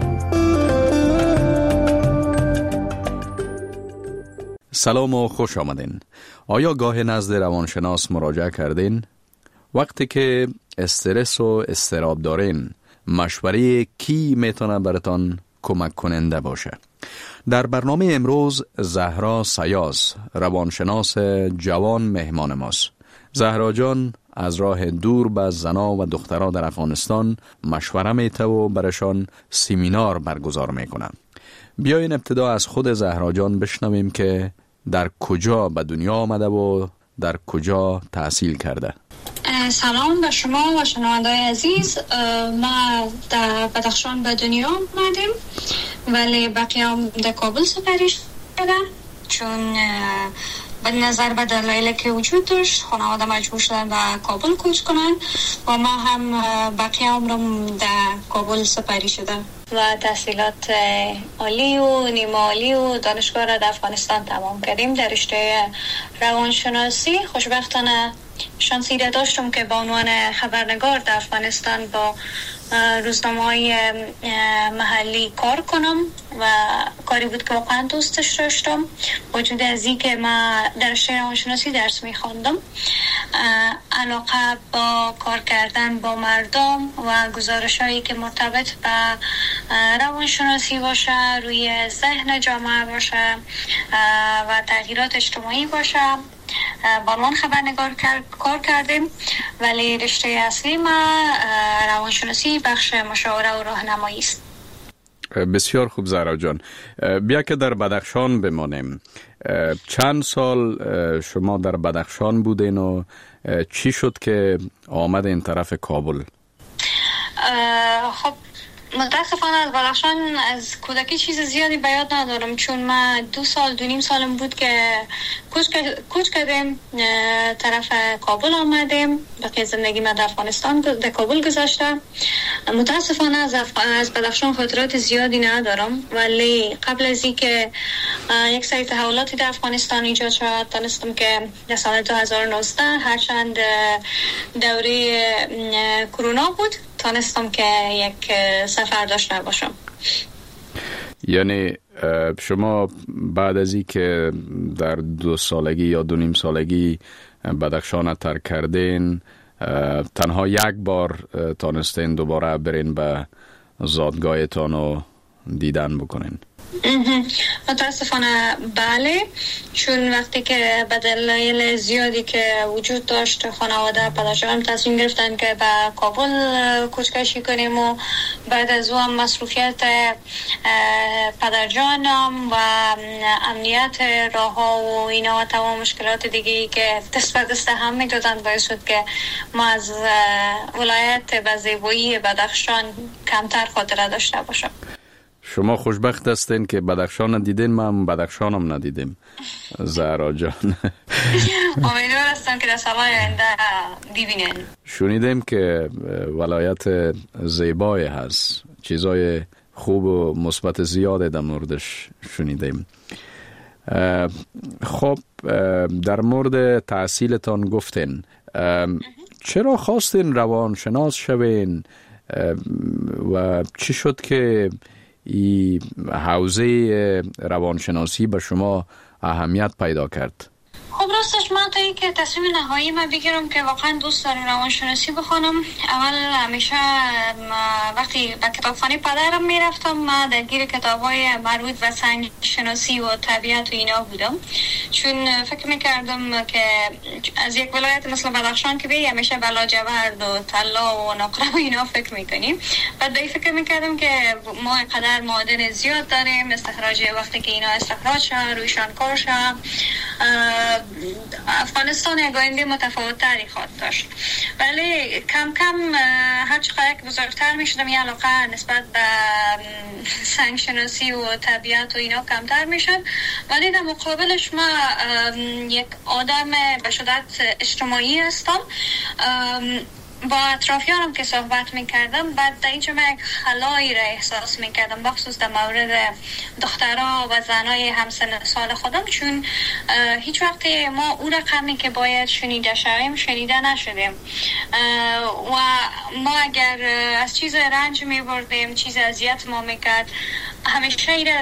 سلام و خوش آمدین. آیا گاه نزد روانشناس مراجعه کردین؟ وقتی که استرس و اضطراب دارین، مشوره کی میتونه براتان کمک کننده باشه؟ در برنامه امروز زهرا سیاز، روانشناس جوان، مهمان ماست. زهرا جان از راه دور به زنا و دخترها در افغانستان مشوره میته و برشان سیمینار برگزار میکنه. بیاین ابتدا از خود زهرا جان بشنویم که در کجا به دنیا آمده و در کجا تحصیل کرده. سلام به شما و شنونده‌های عزیز. ما در بدخشان به دنیا آمدیم ولی بقیام در کابل سپری شدم، چون به نظر به دلایلی که وجود داشت خانواده مجبور شدن به کابل کوچ کنن و ما هم بقیه عمرم در کابل سپری شدم و تحصیلات عالی و نیمه عالی و دانشگاه را در افغانستان تمام کردیم در رشته روانشناسی. خوشبختانه شانسی را داشتم که به عنوان خبرنگار در افغانستان با روزنامه‌های محلی کار کنم و کاری بود که واقعا دوستش داشتم. وجود از این که ما در رشته روانشناسی درس می‌خواندم، علاقه با کار کردن با مردم و گزارش‌هایی که مرتبط به روانشناسی باشه، روی ذهن جامعه باشه و تغییرات اجتماعی باشه با عنوان خبرنگار کار کردیم، ولی رشته اصلی ما روانشناسی بخش مشاوره و راهنمایی است. بسیار خوب زهرا جان. بیا که در بدخشان بمانیم. چند سال شما در بدخشان بودین و چی شد که آمد این طرف کابل؟ خب متاسفانه از بدخشان از کودکی چیز زیادی به یاد ندارم، چون ما 2.5 سالم بود که کوچ کردیم طرف کابل آمدیم. بقیه زندگی ما در افغانستان در کابل گذاشته. متاسفانه از بدخشان خاطرات زیادی ندارم، ولی قبل از این که یک سری تحولاتی در افغانستان ایجاد شد دانستم که در سال 2019 هرچند دوره کرونا بود تانستم که یک سفر داشته باشم. یعنی شما بعد از این که در 2 سالگی یا 2.5 سالگی بدخشان ترک کردین، تنها یک بار تانستین دوباره برین به زادگاهتان و دیدن بکنین؟ متاسفانه بله، چون وقتی که به دلایل زیادی که وجود داشت خانواده پدرجانم تصمیم گرفتن که به کابل کوچکشی کنیم و بعد از او هم مصروفیت پدرجانم و امنیت راه ها و اینا و تمام مشکلات دیگه‌ای که دست به دست هم میدادن باعث شد که ما از ولایت به زیبایی بدخشان کمتر خاطره داشته باشم. شما خوشبخت هستین که بدخشان ندیدین، من بدخشانم ندیدیم. زهرا جان امیدوار هستم که در سالهای آینده ببینین. شنیدیم که ولایت زیبایی هست، چیزای خوب و مثبت زیاده در موردش شنیدیم. خب در مورد تحصیلتان گفتین، چرا خواستین روانشناس شوین و چی شد که این حوزه روانشناسی به شما اهمیت پیدا کرد؟ خب راستش من تا اینکه تصمیم نهایی من بگیرم که واقعا دوست دارم روانشناسی بخونم، اول همیشه وقتی به کتابخانه پدرم میرفتم من درگیر کتابای مربوط به سنگ شناسی و طبیعت و اینا بودم، چون فکر میکردم که از یک ولایت مثل بدخشان که بی همیشه به لاجورد و طلا و نقره و اینا فکر میکنیم. بعد به فکر میکردم که ما قدر معادن زیاد داریم، استخراج وقتی که اینا استخراج شد رویشان کار شد افغانستان یک آینده متفاوت تری خواهد داشت. ولی کم کم هر چقدر که بزرگتر می شدم یه علاقه نسبت به سنگ شناسی و طبیعت و اینا کمتر می شد. ولی در مقابلش ما یک آدم به شدت اجتماعی هستم، با اطرافیانم که صحبت میکردم بعد در اینجا من یک خلایی را احساس میکردم، بخصوص در مورد دخترها و زنای همسن سال خودم، چون هیچ وقت ما او رقمی که باید شنیده شویم شنیده نشدیم و ما اگر از چیز رنج میبردیم، چیز اذیت ما میکرد، همیشه ایره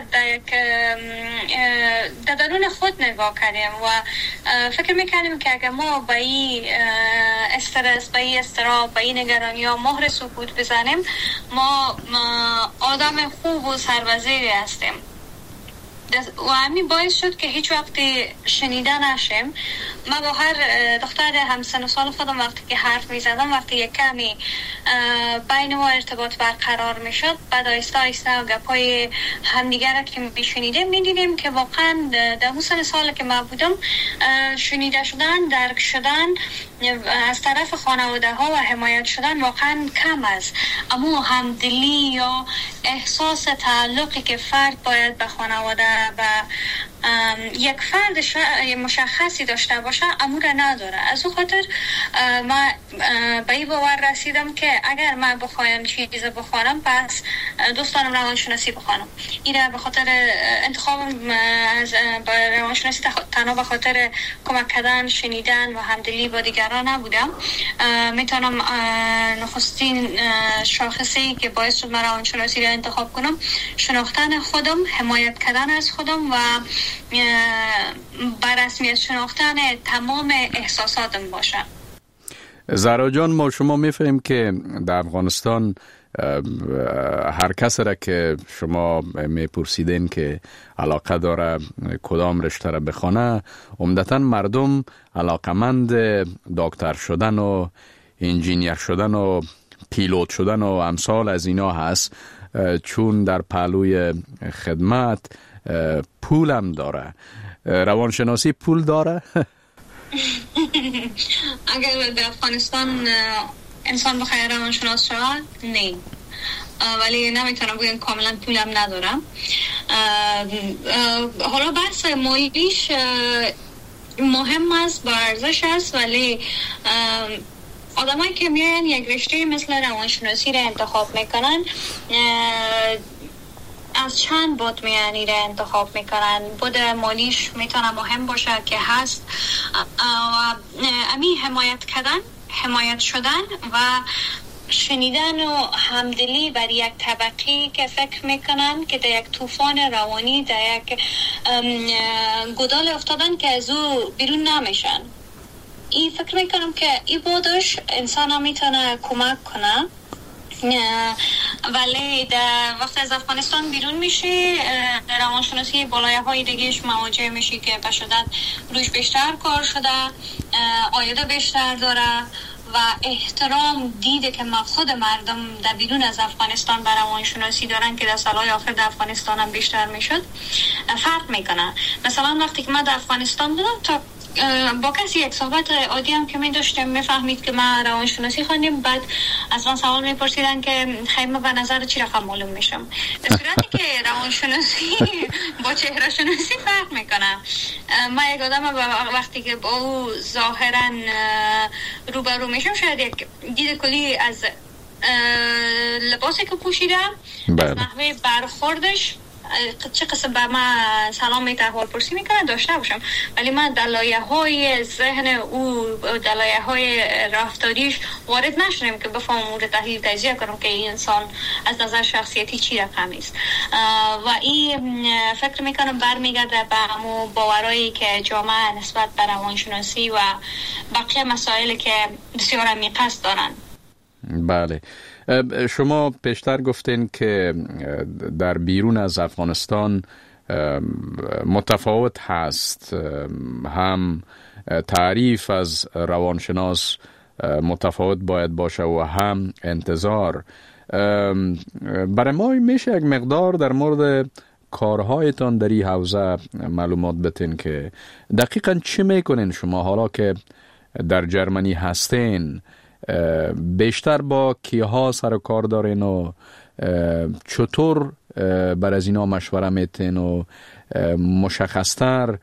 در درون خود نگاه کردیم و فکر میکردیم که اگر ما با این استرس، با این استراب، با این نگرانی ها مهر سکوت بزنیم ما آدم خوب و سربزیری هستیم و همین باعث شد که هیچ وقتی شنیده نشیم. من با هر دختر همسن و سال خودم وقتی که حرف می زدم، وقتی یک کمی بین ما ارتباط برقرار می شد، بعد آیسته آیسته گپای همدیگر را که می شنیدیم می دیدیم که واقعا در اون سن سال که من بودم شنیده شدن، درک شدن از طرف خانواده ها و حمایت شدن واقعا کم است. اما همدلی یا احساس تعلقی که فرد باید به خانواده و یک فرد مشخصی داشته باشه امور نداره. از اون خاطر من به این باور رسیدم که اگر من بخوایم چیز بخوانم پس دوستانم روانشناسی بخوانم. این به خاطر انتخابم از روانشناسی تنها به خاطر کمک کردن، شنیدن و همدلی با دیگران نبودم. میتونم نخستین شاخصی که باعث شد من روانشناسی را انتخاب کنم شناختن خودم، حمایت کردن از خودم و بر رسمیت شناختن تمام احساساتم باشه. زهرا جان، ما شما میفهمیم که در افغانستان هر کس را که شما میپرسیدین که علاقه داره کدام رشته را بخونه، عمدتاً مردم علاقمند دکتر شدن و انجینیر شدن و پیلوت شدن و امثال از اینا هست، چون در پهلوی خدمت پول هم داره. روانشناسی پول داره؟ اگر در افغانستان انسان بخواه روانشناس شد نه، ولی نمیتونم بگم کاملا پولم ندارم. حالا بحث مالیش مهم است، با ارزش است، ولی آدمایی که میان یک رشته مثل روانشناسی را انتخاب میکنن از چند بود میانی را انتخاب میکنن. بود مالیش میتونه مهم باشه که هست و امی حمایت شدن و شنیدن و همدلی بر یک طبقی که فکر میکنن که در یک طوفان روانی، در یک گدال افتادن که از او بیرون نمیشن. این فکر میکنم که این بودش انسان ها میتونه کمک کنه. ولی در وقت از افغانستان بیرون میشی در روانشناسی بالایه های دیگهش مواجه میشی که به شدت روش بیشتر کار شده، آیده بیشتر داره و احترام دیده که خود مردم در بیرون از افغانستان برای روانشناسی دارن که در سالهای آخر در افغانستان هم بیشتر میشد فرق میکنه. مثلا وقتی که من در افغانستان بودم تا با کسی یک صحبت عادی هم که می داشتم میفهمید که من روانشناسی خوندم، بعد از من سوال میپرسیدن که خیلی به نظر چی رقم معلوم میشم، در صورتی که روانشناسی با چهره شناسی فرق میکنه. من یک آدم وقتی که با او ظاهرا روبرو میشم شاید یک دید کلی از لباسی که پوشیدم، از نحوه برخوردش چه قسم به من سلام می احوال پرسی میکنه داشته باشم، ولی من در لایه‌های ذهن او، در لایه‌های رفتاریش وارد نشدم که بفهمم او رو تحلیل تجزیه کنم که این انسان از نظر شخصیتی چی رقمی است. و این فکر میکنم برمیگرده به همون باورایی که جامعه نسبت به روانشناسی و بقیه مسائلی که بسیار عمیق است دارن. بله، شما پیشتر گفتین که در بیرون از افغانستان متفاوت هست، هم تعریف از روانشناس متفاوت باید باشه و هم انتظار. برای ما میشه یک مقدار در مورد کارهایتان در این حوزه معلومات بتین که دقیقاً چی میکنین شما حالا که در جرمنی هستین؟ بیشتر با کیها سر کار دارین و چطور بر از اینا مشوره میتین و مشخصتر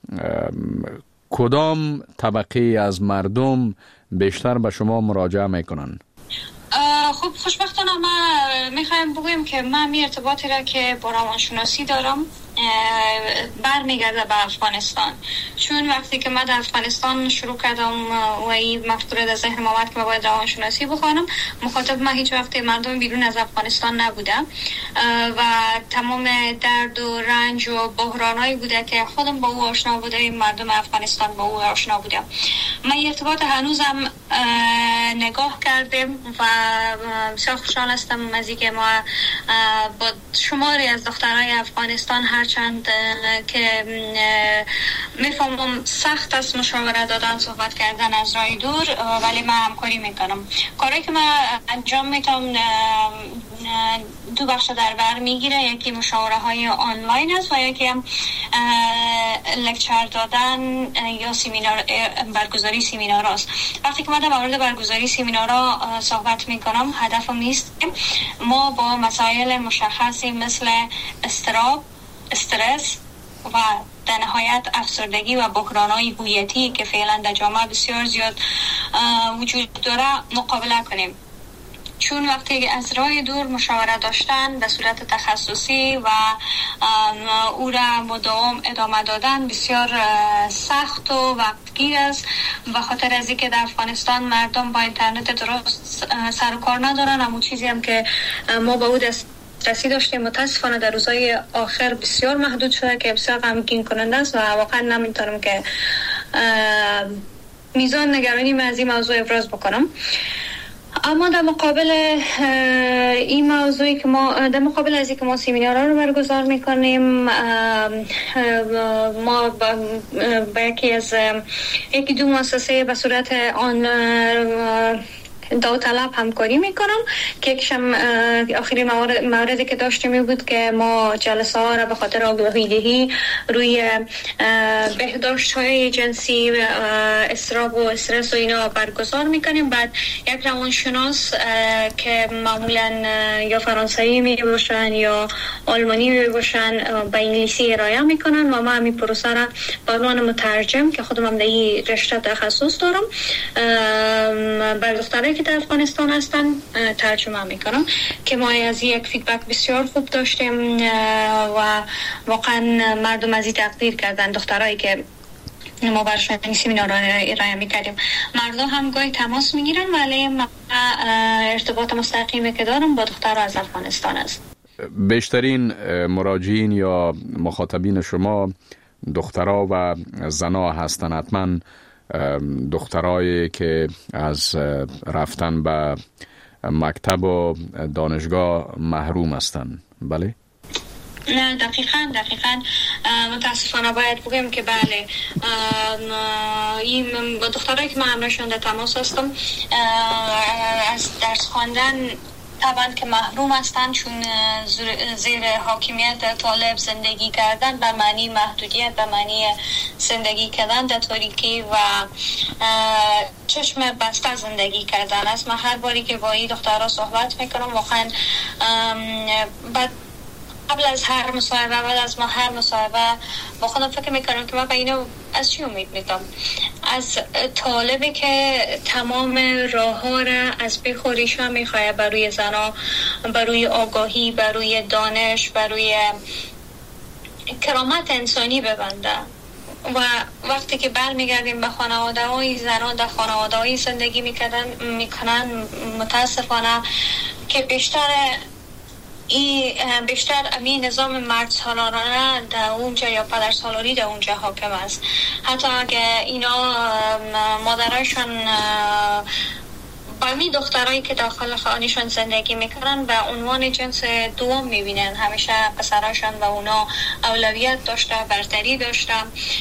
کدام طبقه از مردم بیشتر به شما مراجعه میکنن؟ خب خوشبختانه ما میخوایم بگویم که من می ارتباطی را که با روانشناسی دارم برمیگرده به افغانستان، چون وقتی که من در افغانستان شروع کردم و این مفکوره در ذهنم آمد که من باید روانشناسی بخوانم، مخاطب من هیچ وقت مردم بیرون از افغانستان نبودم و تمام درد و رنج و بحرانایی بوده که خودم با او آشنا بودم، مردم افغانستان با او آشنا بودم. من ارتباط هنوزم نگاه کردم و بسیار خوشحال هستم از اینکه ما با شماری از دخترای افغانستان هرچند که میفهمم سخت است مشاوره دادن، صحبت کردن از راه دور، ولی من همکاری میکنم. کاری که من انجام میدم دو بخش در بر میگیره، یکی مشاوره های آنلاین است و یکی هم لکچر دادن یا سیمینار، برگزاری سیمینار است. وقتی که من در مورد برگزاری سیمینارها صحبت میکنم، هدفم نیست ما با مسائل مشخصی مثل اضطراب، استرس و در نهایت افسردگی و بحران‌های هویتی که فعلا در جامعه بسیار زیاد وجود داره مقابله کنیم، چون وقتی از راه دور مشاوره داشتن به صورت تخصصی و او را مداوم ادامه دادن بسیار سخت و وقتگیر است، به خاطر از اینکه در افغانستان مردم با اینترنت درست سر و کار ندارن. همون چیزی هم که ما با او دسترسی داشتیم متاسفانه در روزهای آخر بسیار محدود شده که بسیار غمگین کننده است و واقعا نمیتونم که میزان نگرانی من از این موضوع ابراز بکنم. اما در مقابل این موضوعی که ما در مقابل از اینکه ما سیمینارها رو برگزار میکنیم، ما با یکی دو مؤسسه به صورت آن داوطلب همکاری میکنم که یکشم آخرین موردی که داشتیم بود که ما جلسه ها را به خاطر آگاهی‌دهی روی بهداشت های جنسی، اضطراب و استرس و اینا برگزار میکنیم. بعد یک روانشناس که معمولا یا فرانسوی می باشن یا آلمانی می باشن به انگلیسی ارائه میکنن و ما همین پروسه را به عنوان مترجم که خودم هم در این رشته تخصص دارم بر دخترایی که در افغانستان هستن ترجمه میکنم که ما از یک فیدبک بسیار خوب داشتیم و واقعا مردم از این تقدیر کردن، دخترایی که ما برشون سیمینار را ارائه میکردیم. مردم هم گاهی تماس میگیرن ولی ارتباط مستقیمی که دارم با دخترها از افغانستان است. بیشترین مراجعین یا مخاطبین شما دخترها و زنها هستن، حتما دخترایی که از رفتن به مکتب و دانشگاه محروم هستند. بله؟ نه دقیقاً متاسفانه باید بگم که بله، این دخترایی که من همراهشون در تماس هستم از درس خواندن طبعا که محروم هستند، چون زیر حاکمیت طالب زندگی کردن به معنی محدودیت، به معنی زندگی کردن در تاریکی و چشم بسته زندگی کردن است. من هر باری که با این دخترها صحبت میکنم واقعا قبل از هر مصاحبه، بعد از ما هر مصاحبه با خودم فکر میکنم که من به اینو از چی امید میکنم؟ از طالبی که تمام راه ها را از بیخ و ریشه میخواه، برای زنا، برای آگاهی، برای دانش، برای کرامت انسانی ببنده. و وقتی که برمیگردیم به خانواده‌های زنان در خانواده‌های زندگی میکنن متاسفانه که بیشتر همین نظام مرد سالارانه در اونجا یا پدر سالاری در اونجا حاکم است. حتی اگه اینا مادرایشان با همین دخترایی که داخل خانه‌شان زندگی میکنن به عنوان جنس دوم میبینن، همیشه پسراشان به اونا اولویت داشته، برتری داشته،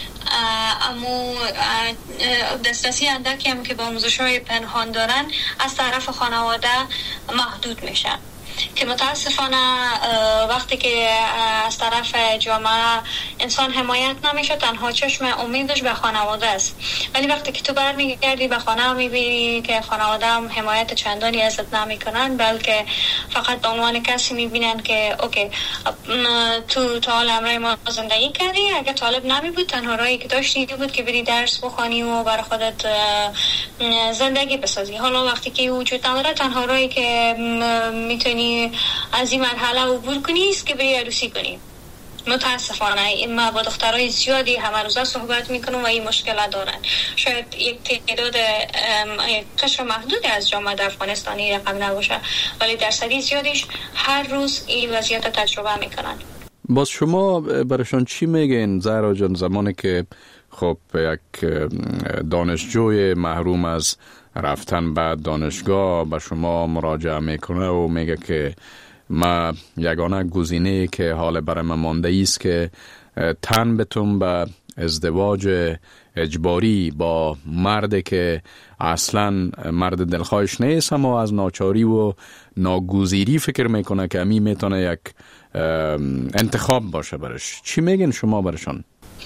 اما دسترسی اندکی هم که با آموزش‌های پنهان دارن از طرف خانواده محدود میشن که متاسفانه وقتی که از طرف جامعه انسان حمایت نمیشه تنها چشم امیدش به خانواده است. ولی وقتی که تو برمیگردی به خانه میبینی که خانواده هم حمایت چندانی ازت نمیکنن، بلکه فقط به عنوان کسی میبینن که اوکی تو تا حال همراه ما زندگی کردی، اگه طالب نمی بود تنها راهی که داشتی بود که بری درس بخوانی و برای خودت زندگی بسازی. حالا وقتی که وجود نداره تنها راهی که میتونی از این مرحله عبور کنی است که بری عروسی کنی. متاسفانه ما با دخترای زیادی همه روزا صحبت میکنم و این مشکل دارن. شاید یک تعداد قشر محدود از جامعه در افغانستانی رقم نباشه، ولی درصدی زیادیش هر روز این وضعیت تجربه میکنن. باز شما برایشان چی میگین زهرا جان زمانی که خب یک دانشجوی محروم از رفتن به دانشگاه به شما مراجعه میکنه و میگه که ما یگانه گزینه که حال برای من مانده است که تن بتون به ازدواج اجباری با مردی که اصلا مرد دلخواهش نیست، اما از ناچاری و ناگزیری فکر میکنه که امی میتونه یک انتخاب باشه برش. چی میگین شما برشان؟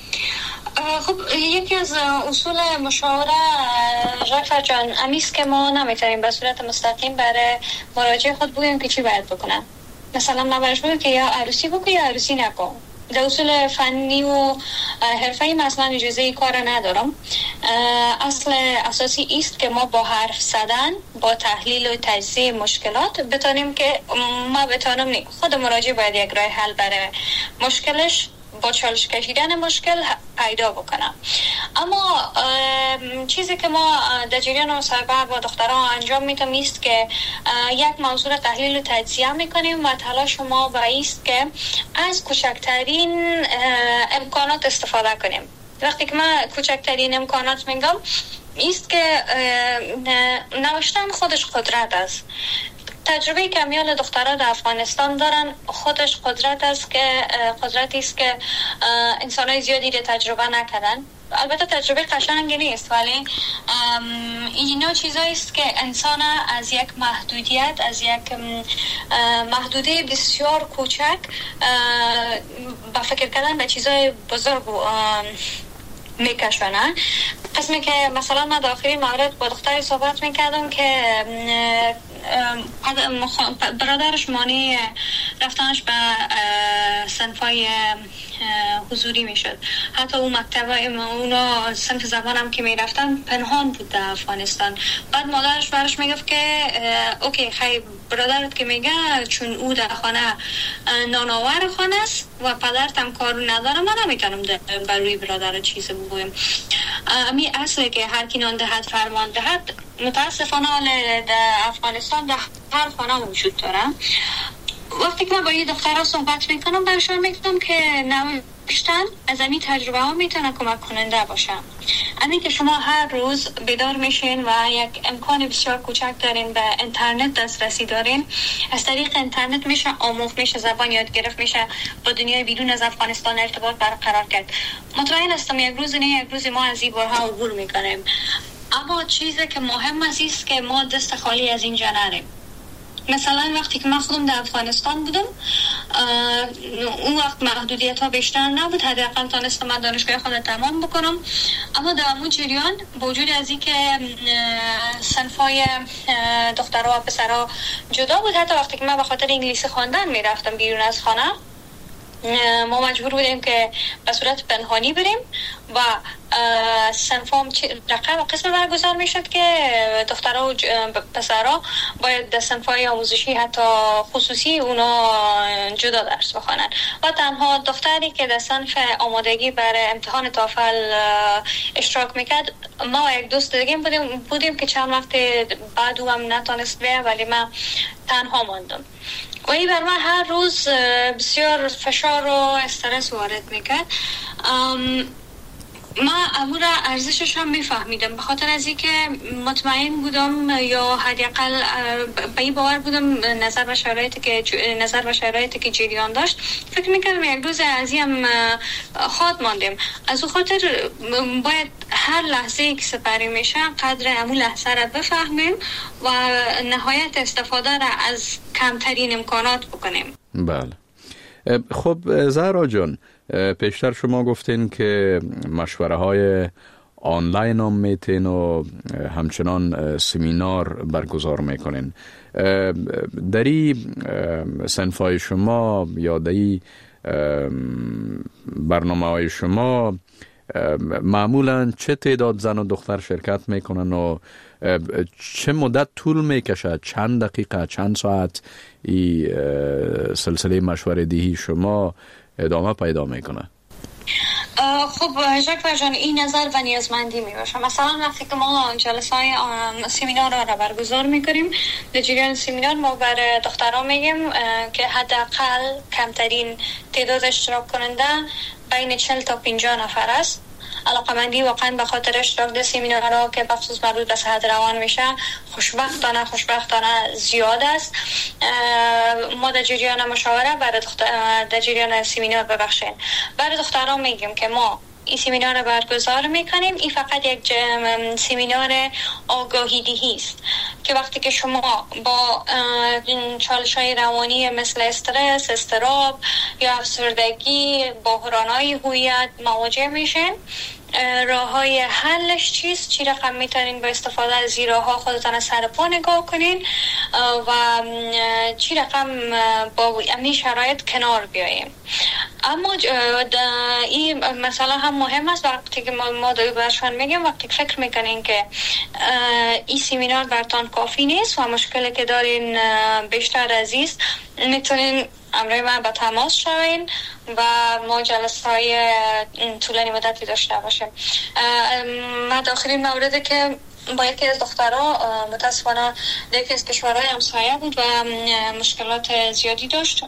خب یکی از اصول مشاوره جعفر جان امیست که ما نمیتونیم به صورت مستقیم برای مراجع خود بگیم که چی باید بکنن. مثلا من برش بگم که یا عروسی بکن یا عروسی نکن. در اصول فنی و حرفه‌ای مثلا اجازه کار ندارم. اصل اساسی است که ما با حرف زدن، با تحلیل و تجزیه مشکلات بتونیم که ما بتونیم خود مراجع باید یک راه حل برای مشکلش با چالش کشیدن مشکل پیدا بکنم. اما چیزی که ما در جریان مصاحبه با دخترها انجام میدیم است که یک موضوع تحلیل و تجزیه میکنیم و تلاش ما است که از کوچکترین امکانات استفاده کنیم. وقتی که من کوچکترین امکانات میگم است که نوشتن خودش قدرت است. تجربه کمیال دخترها در افغانستان دارن خودش قدرتی است که انسانای زیادی ده تجربه نکردن. البته تجربه قشنگی نیست، ولی اینا چیزایی است که انسان از یک محدودیت، از یک محدوده بسیار کوچک با فکر کردن به چیزای بزرگ میکشونن. قسمی که مثلا من در آخرین مورد با دختری صحبت میکردم که برادرش مانع رفتنش به صنفای حضوری میشد. حتی اون مکتب اونا صنف زبان هم که میرفتن پنهان بود در افغانستان. بعد مادرش برش میگفت که اوکی خیلی برادرت که میگه چون او در خانه نانآور خانه است و پدرت هم کارو نداره، من نمیتونم بر روی برادر چیز بگویم. امی اصله که هر کی نان دهد فرمان دهد متاسفانه در افغانستان در هر خانه وجود داره. وقتی که من با یه دخترها صحبت میکنم برشان میگم که نوشتن از این تجربه ها میتونه کمک کننده باشه. همین که شما هر روز بیدار میشین و یک امکان بسیار کوچک دارین، به اینترنت دسترسی دارین، از طریق اینترنت میشه آموخت، میشه زبان یاد گرفت، میشه با دنیای بیرون از افغانستان ارتباط برقرار کرد. مطمئن هستم یک روز ما از این بارها عبور میکنیم. اما چیزی که مهم است که ما دست خالی از اینجا نریم. مثلا وقتی که من خودم در افغانستان بودم اون وقت محدودیت ها بیشتر نبود، حداقل تونستم من دانشگاه خودم تمام بکنم. اما در اون جریان با وجود از این که صنفای دخترها و پسرها جدا بود، حتی وقتی که من به خاطر انگلیسی خواندن میرفتم بیرون از خانه ما مجبور بودیم که به صورت پنهانی بریم و صنفام رقم و قسم برگزار میشد که دخترها و پسرها باید در صنفای آموزشی حتی خصوصی اونا جدا درس بخوانن و تنها دختری که در صنف آمادگی برای امتحان توفل اشتراک میکرد ما و یک دوست دیگه بودیم که چند وقت بعد او هم نتونست بیه ولی من تنها ماندم و این بر من هر روز بسیار فشار و استرس وارد میکرد. من امور ارزشش هم میفهمیدم به خاطر از اینکه مطمئن بودم یا حداقل به این باور بودم نظر و شرایطی که جریان داشت فکر میکردم یک روز از این خواهد ماندیم. از او خاطر باید هر لحظه که سپری میشه قدر امون لحظه را بفهمیم و نهایت استفاده را از کمترین امکانات بکنیم. بله. خب زهرا جان، پیشتر شما گفتین که مشوره های آنلاین هم میتین و همچنان سمینار برگزار میکنین. دری صنفای شما یا دری برنامه های شما معمولا چه تعداد زن و دختر شرکت میکنن و چه مدت طول میکشه؟ چند دقیقه، چند ساعت این سلسله مشوره دهی شما ادامه پیدا میکنه؟ خب جاکبر جان این نظر و نیازمندی می باشه. مثلا وقتی که ما جلسه های سمینار را برگزار میکنیم در جریان سمینار ما بر دختران میگیم که حداقل کمترین تعداد اشتراک کننده بین 40 تا 50 نفر است. علاقمندی واقعا به خاطر اشتراک در سمینارها که بخصوص مربوط به صحت روان میشه خوشبختانه زیاد است. ما در جریان مشاوره در جریان سمینار برای دختران میگیم که ما این سمینار رو برگزار میکنیم. این فقط یک سمینار آگاهی دهی است که وقتی که شما با چالش‌های روانی مثل استرس، اضطراب یا افسردگی، بحران‌های هویت مواجه میشین، راه‌های حلش چیست؟ چی رقم میتونین با استفاده از این راه‌ها خودتان سر پا نگاه کنین و چی رقم با این شرایط کنار بیاییم. اما این مسئله هم مهم است وقتی که ما برشان میگیم وقتی فکر میکنین که این سمینار برتان کافی نیست و مشکلی که دارین بیشتر عزیز میتونین امروی من با تماس شوین و ما جلسه های طولانی مدتی داشته باشیم. من آخرین مورده که با یکی از دخترها متاسفانه در یکی از کشورهای همسایه بود و مشکلات زیادی داشت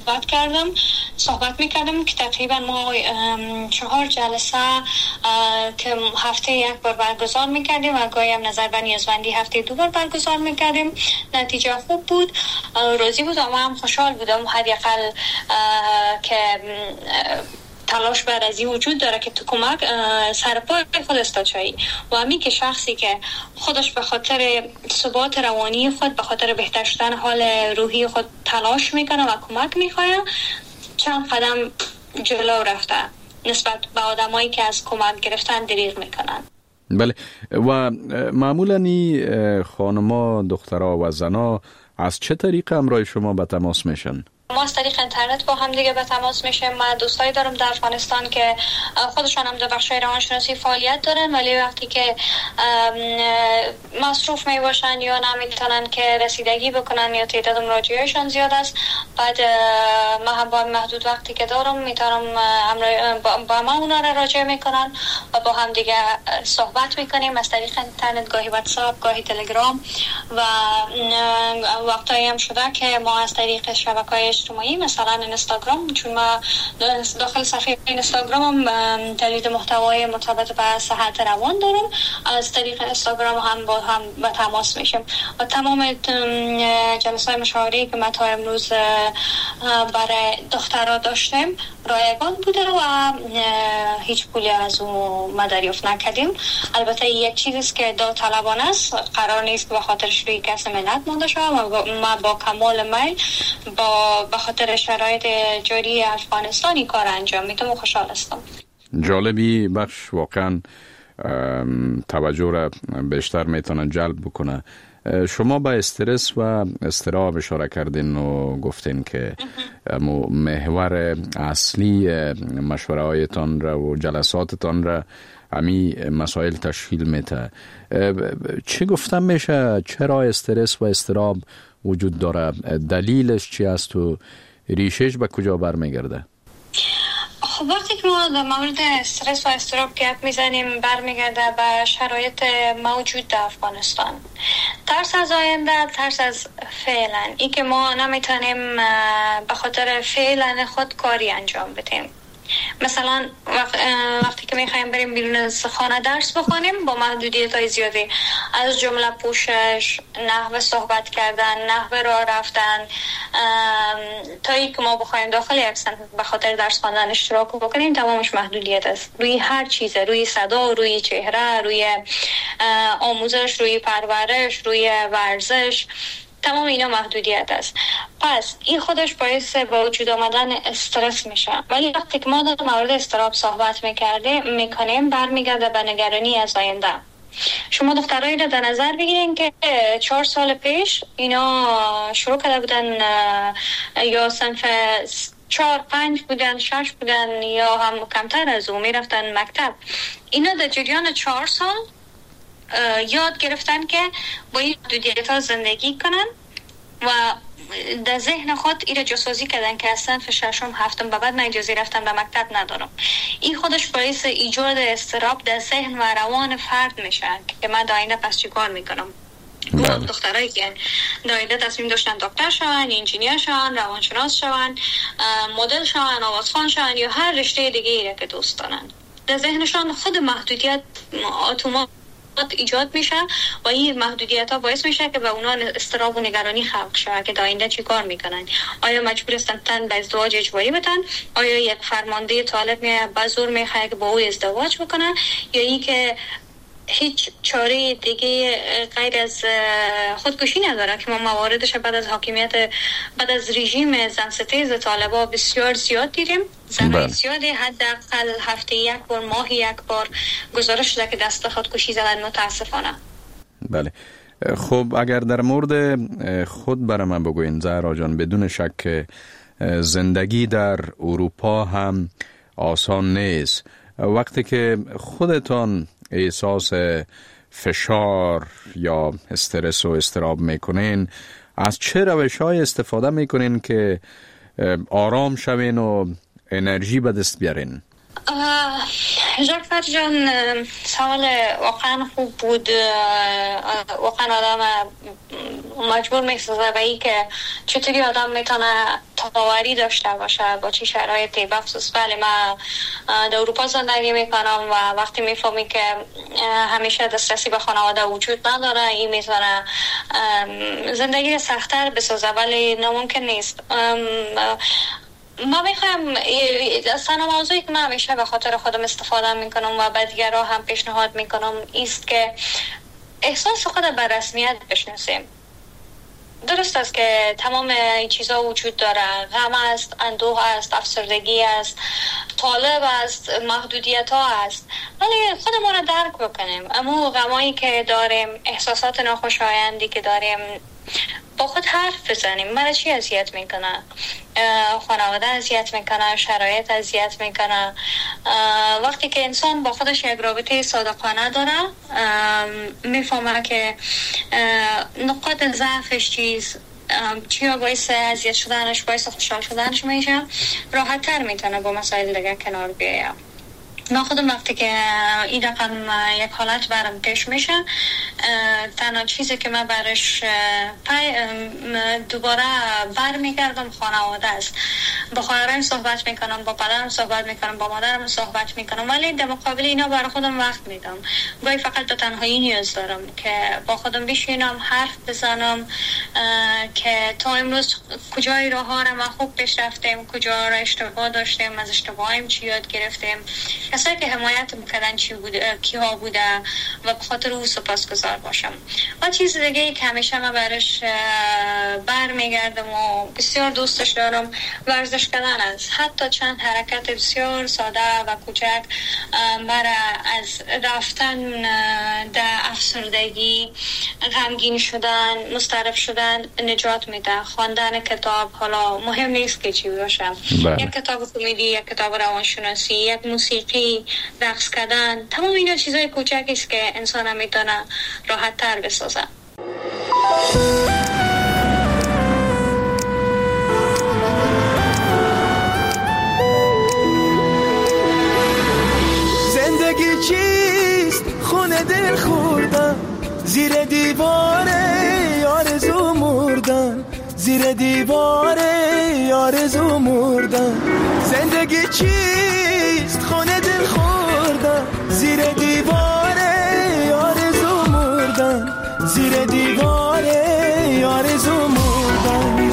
صحبت میکردم که تقریبا ما 4 جلسه که هفته یک بار برگزار میکردیم و گاهی هم نظر و نیازمندی هفته 2 بار برگزار میکردیم. نتیجه خوب بود، راضی بود و من هم خوشحال بودم حداقل که تلاش بر ازی وجود داره که تو کمک سرپای خود استاچایی و همین که شخصی که خودش به خاطر ثبات روانی خود به خاطر بهتر شدن حال روحی خود تلاش میکنه و کمک میخواه چند قدم جلو رفته نسبت به آدمایی که از کمک گرفتن دریغ میکنن. بله. و معمولا خانما، دخترها و زنا از چه طریق همراه شما به تماس میشن؟ ما از طریق اینترنت با هم دیگه به تماس میشیم. من دوستایی دارم در افغانستان که خودشان هم در بخش روانشناسی فعالیت دارن ولی وقتی که مصروف می باشن یا نمیتونن که رسیدگی بکنن یا تعداد مراجعهشان زیاد است، بعد من هم با محدود وقتی که دارم میتونم با ما اونا را راجع میکنن و با هم دیگه صحبت میکنیم از طریق اینترنت، گاهی واتساپ، گاهی تلگرام و وقتایی هم شده که ما از طریق شبکه‌های اجتماعی مثلا اینستاگرام، چون ما داخل صفحه اینستاگرام هم تولید محتوای مرتبط به صحت روان دارم، از طریق اینستاگرام هم با هم به تماس میشیم و تمام جلسات مشاوره که ما تا امروز برای دخترها داشتیم رایگان بوده و هیچ پولی از اون ما دریافت نکردیم. البته یک چیزی که داوطلبانه است، قرار نیست به خاطرش روی کس منت مونده شود و ما با کمال میل به خاطر شرایط جاری افغانستانی کار انجام میدم و خوشحال هستم. جالبی بخش واقعا توجه را بیشتر میتونه جلب بکنه. شما به استرس و اضطراب اشاره کردین و گفتین که محور اصلی مشوره هایتان را و جلساتتان را همی مسائل تشکیل میته. چی گفتم میشه؟ چرا استرس و اضطراب وجود داره؟ دلیلش چی است و ریشش به کجا برمیگرده؟ خب وقتی که ما در مورد استرس و اضطراب گپ میزنیم برمیگرده به شرایط موجود در افغانستان. ترس از آینده، ترس از فعلا، این که ما نمیتونیم به خاطر فعلا خود کاری انجام بدیم. مثلا وقتی که میخوایم بریم بیرون از خانه درس بخونیم با محدودیت‌های زیادی، از جمله پوشش، نحوه صحبت کردن، نحوه راه رفتن، تا اینکه ما بخوایم داخل یک صنف به خاطر درس خواندن اشتراک بکنیم، تمامش محدودیت است. روی هر چیز، روی صدا، روی چهره، روی آموزش، روی پرورش، روی ورزش، تمام اینا محدودیت است. پس این خودش باعث با وجود آمدن استرس میشه. ولی وقتی که ما در مورد اضطراب صحبت میکنیم برمیگرده به نگرانی از آینده. شما دخترایی را در نظر بگیرین که 4 سال پیش اینا شروع کرده بودن یا صنف 4 5 بودن، 6 بودن یا هم کمتر از اون میرفتن مکتب. اینا در جریان 4 سال یاد گرفتن که با این محدودیت‌ها زندگی کنن و در ذهن خود ایره جاسازی کردن که از صنف 6م 7م به بعد من اجازه رفتن به مکتب ندارم. این خودش باعث ایجاد اضطراب در ذهن و روان فرد میشه که من در آینده پس چی کار میکنم. دخترایی که در آینده تصمیم داشتن دکتر شون، انجینیر شون، روانشناس شون، مدل شون، آوازخوان شون یا هر رشته دیگه ایره که دوست دارن، در ذهنشان خود محدودیت اتومات ایجاد میشه و این محدودیت ها باعث میشه که به اونا اضطراب و نگرانی خلق شه که در آینده چی کار میکنن. آیا مجبور هستن به ازدواج اجباری بدن؟ آیا یک فرمانده طالب به زور میخواد که با او ازدواج بکنن؟ یا این که هیچ چاره دیگه غیر از خودکشی نداره که ما مواردش بعد از حاکمیت، بعد از رژیم زنستیز طالبا بسیار زیاد دیدیم. زنهای زیادی حداقل هفته یک بار، ماهی یک بار گزارش شده که دست خودکشی زدن متاسفانه. بله. خب اگر در مورد خود برای من بگوین زهرا جان، بدون شک زندگی در اروپا هم آسان نیست. وقتی که خودتان احساس فشار یا استرس و اضطراب میکنین، از چه روش‌های استفاده میکنین که آرام شوین و انرژی به دست بیارین؟ جعفر جان، سوال واقعا خوب بود. واقعا آدم مجبور میسازه به این که چطوری آدم میتونه تداوری داشته باشه با چی شرایطی. بخصوص بله من در اروپا زندگی میکنم و وقتی میفهمی که همیشه دسترسی به خانواده وجود نداره، این میتونه زندگی سخت‌تر بسازه، ولی ناممکن نیست. ما میخوایم اصلا موضوعی که من همیشه به خاطر خودم استفاده میکنم و به دیگرها هم پیشنهاد میکنم ایست که احساس خود به رسمیت بشناسیم. درست است که تمام این چیزها وجود داره، غم است، اندوه است، افسردگی است، طالب است، محدودیت ها است، ولی خودمون رو درک بکنیم. اما غمایی که داریم، احساسات ناخوشایندی که داریم، با خود حرف بزنیم. من چی اذیت میکنه؟ خانواده اذیت میکنه، شرایط اذیت میکنه. وقتی که انسان با خودش یک رابطه صادقانه داره، میفهمه که نقاط ضعفش چیا باعث اذیت شدنش، باعث خوشحال شدنش میشه، راحت تر میتونه با مسائل دیگه کنار بیایه. من خودم وقتی که این رقم یک حالت برام پیش میشه، تنها چیزی که من برش دوباره برمیگردم خانواده است. با خواهرم صحبت میکنم، با پدرم صحبت میکنم، با مادرم صحبت میکنم، ولی در مقابل اینا برای خودم وقت میدم. گاهی فقط به تنهایی نیاز دارم که با خودم بشینم، حرف بزنم که تا امروز کجای راه ها رو ما خوب پیش رفتیم، کجا را اشتباه داشتیم، از اشتباهیم چی یاد گرفتیم، کسایی که حمایت میکردن چی بوده، کیها بوده و به خاطر او سپاسگزار باشم. و چیز دیگه ای که همیشه من برش برمیگردم و بسیار دوستش دارم ورزش کردن است. حتی چند حرکت بسیار ساده و کوچک مرا از رفتن در افسردگی غمگین شدن، مضطرب شدن نجات میده. خواندن کتاب حالا مهم نیست که چی باشه، یک کتاب کمدی، یک کتاب روانشناسی، یک موسیقی، رقص کردن، تمام اینا چیزای کوچکی است که انسان میتونه راحت تر بسازه. زندگی چیست؟ خونه دل خوردن، زیر دیواره آرزو مردن، زیر دیواره آرزو مردن. زندگی چیست؟ خونه دل خوردن، زیر دیواره آرزو مردن، زیر دیواره آرزو مردن.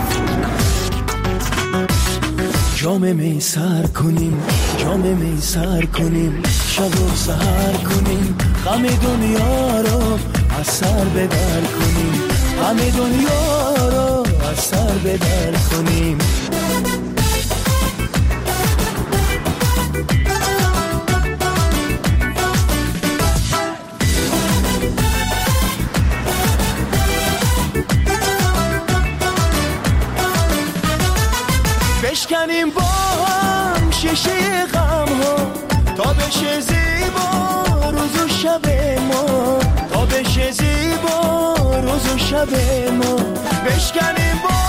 جام می سر کنیم، جام می سر کنیم، شب و سحر کنیم، غم دنیا رو از سر بدر کنیم، غم دنیا رو از سر بدر کنیم. بشکنیم با هم شیشه غم ها تا بشه زیبا روز و شب ما، تا بشه زیبا روز و شب ما. بشکنیم با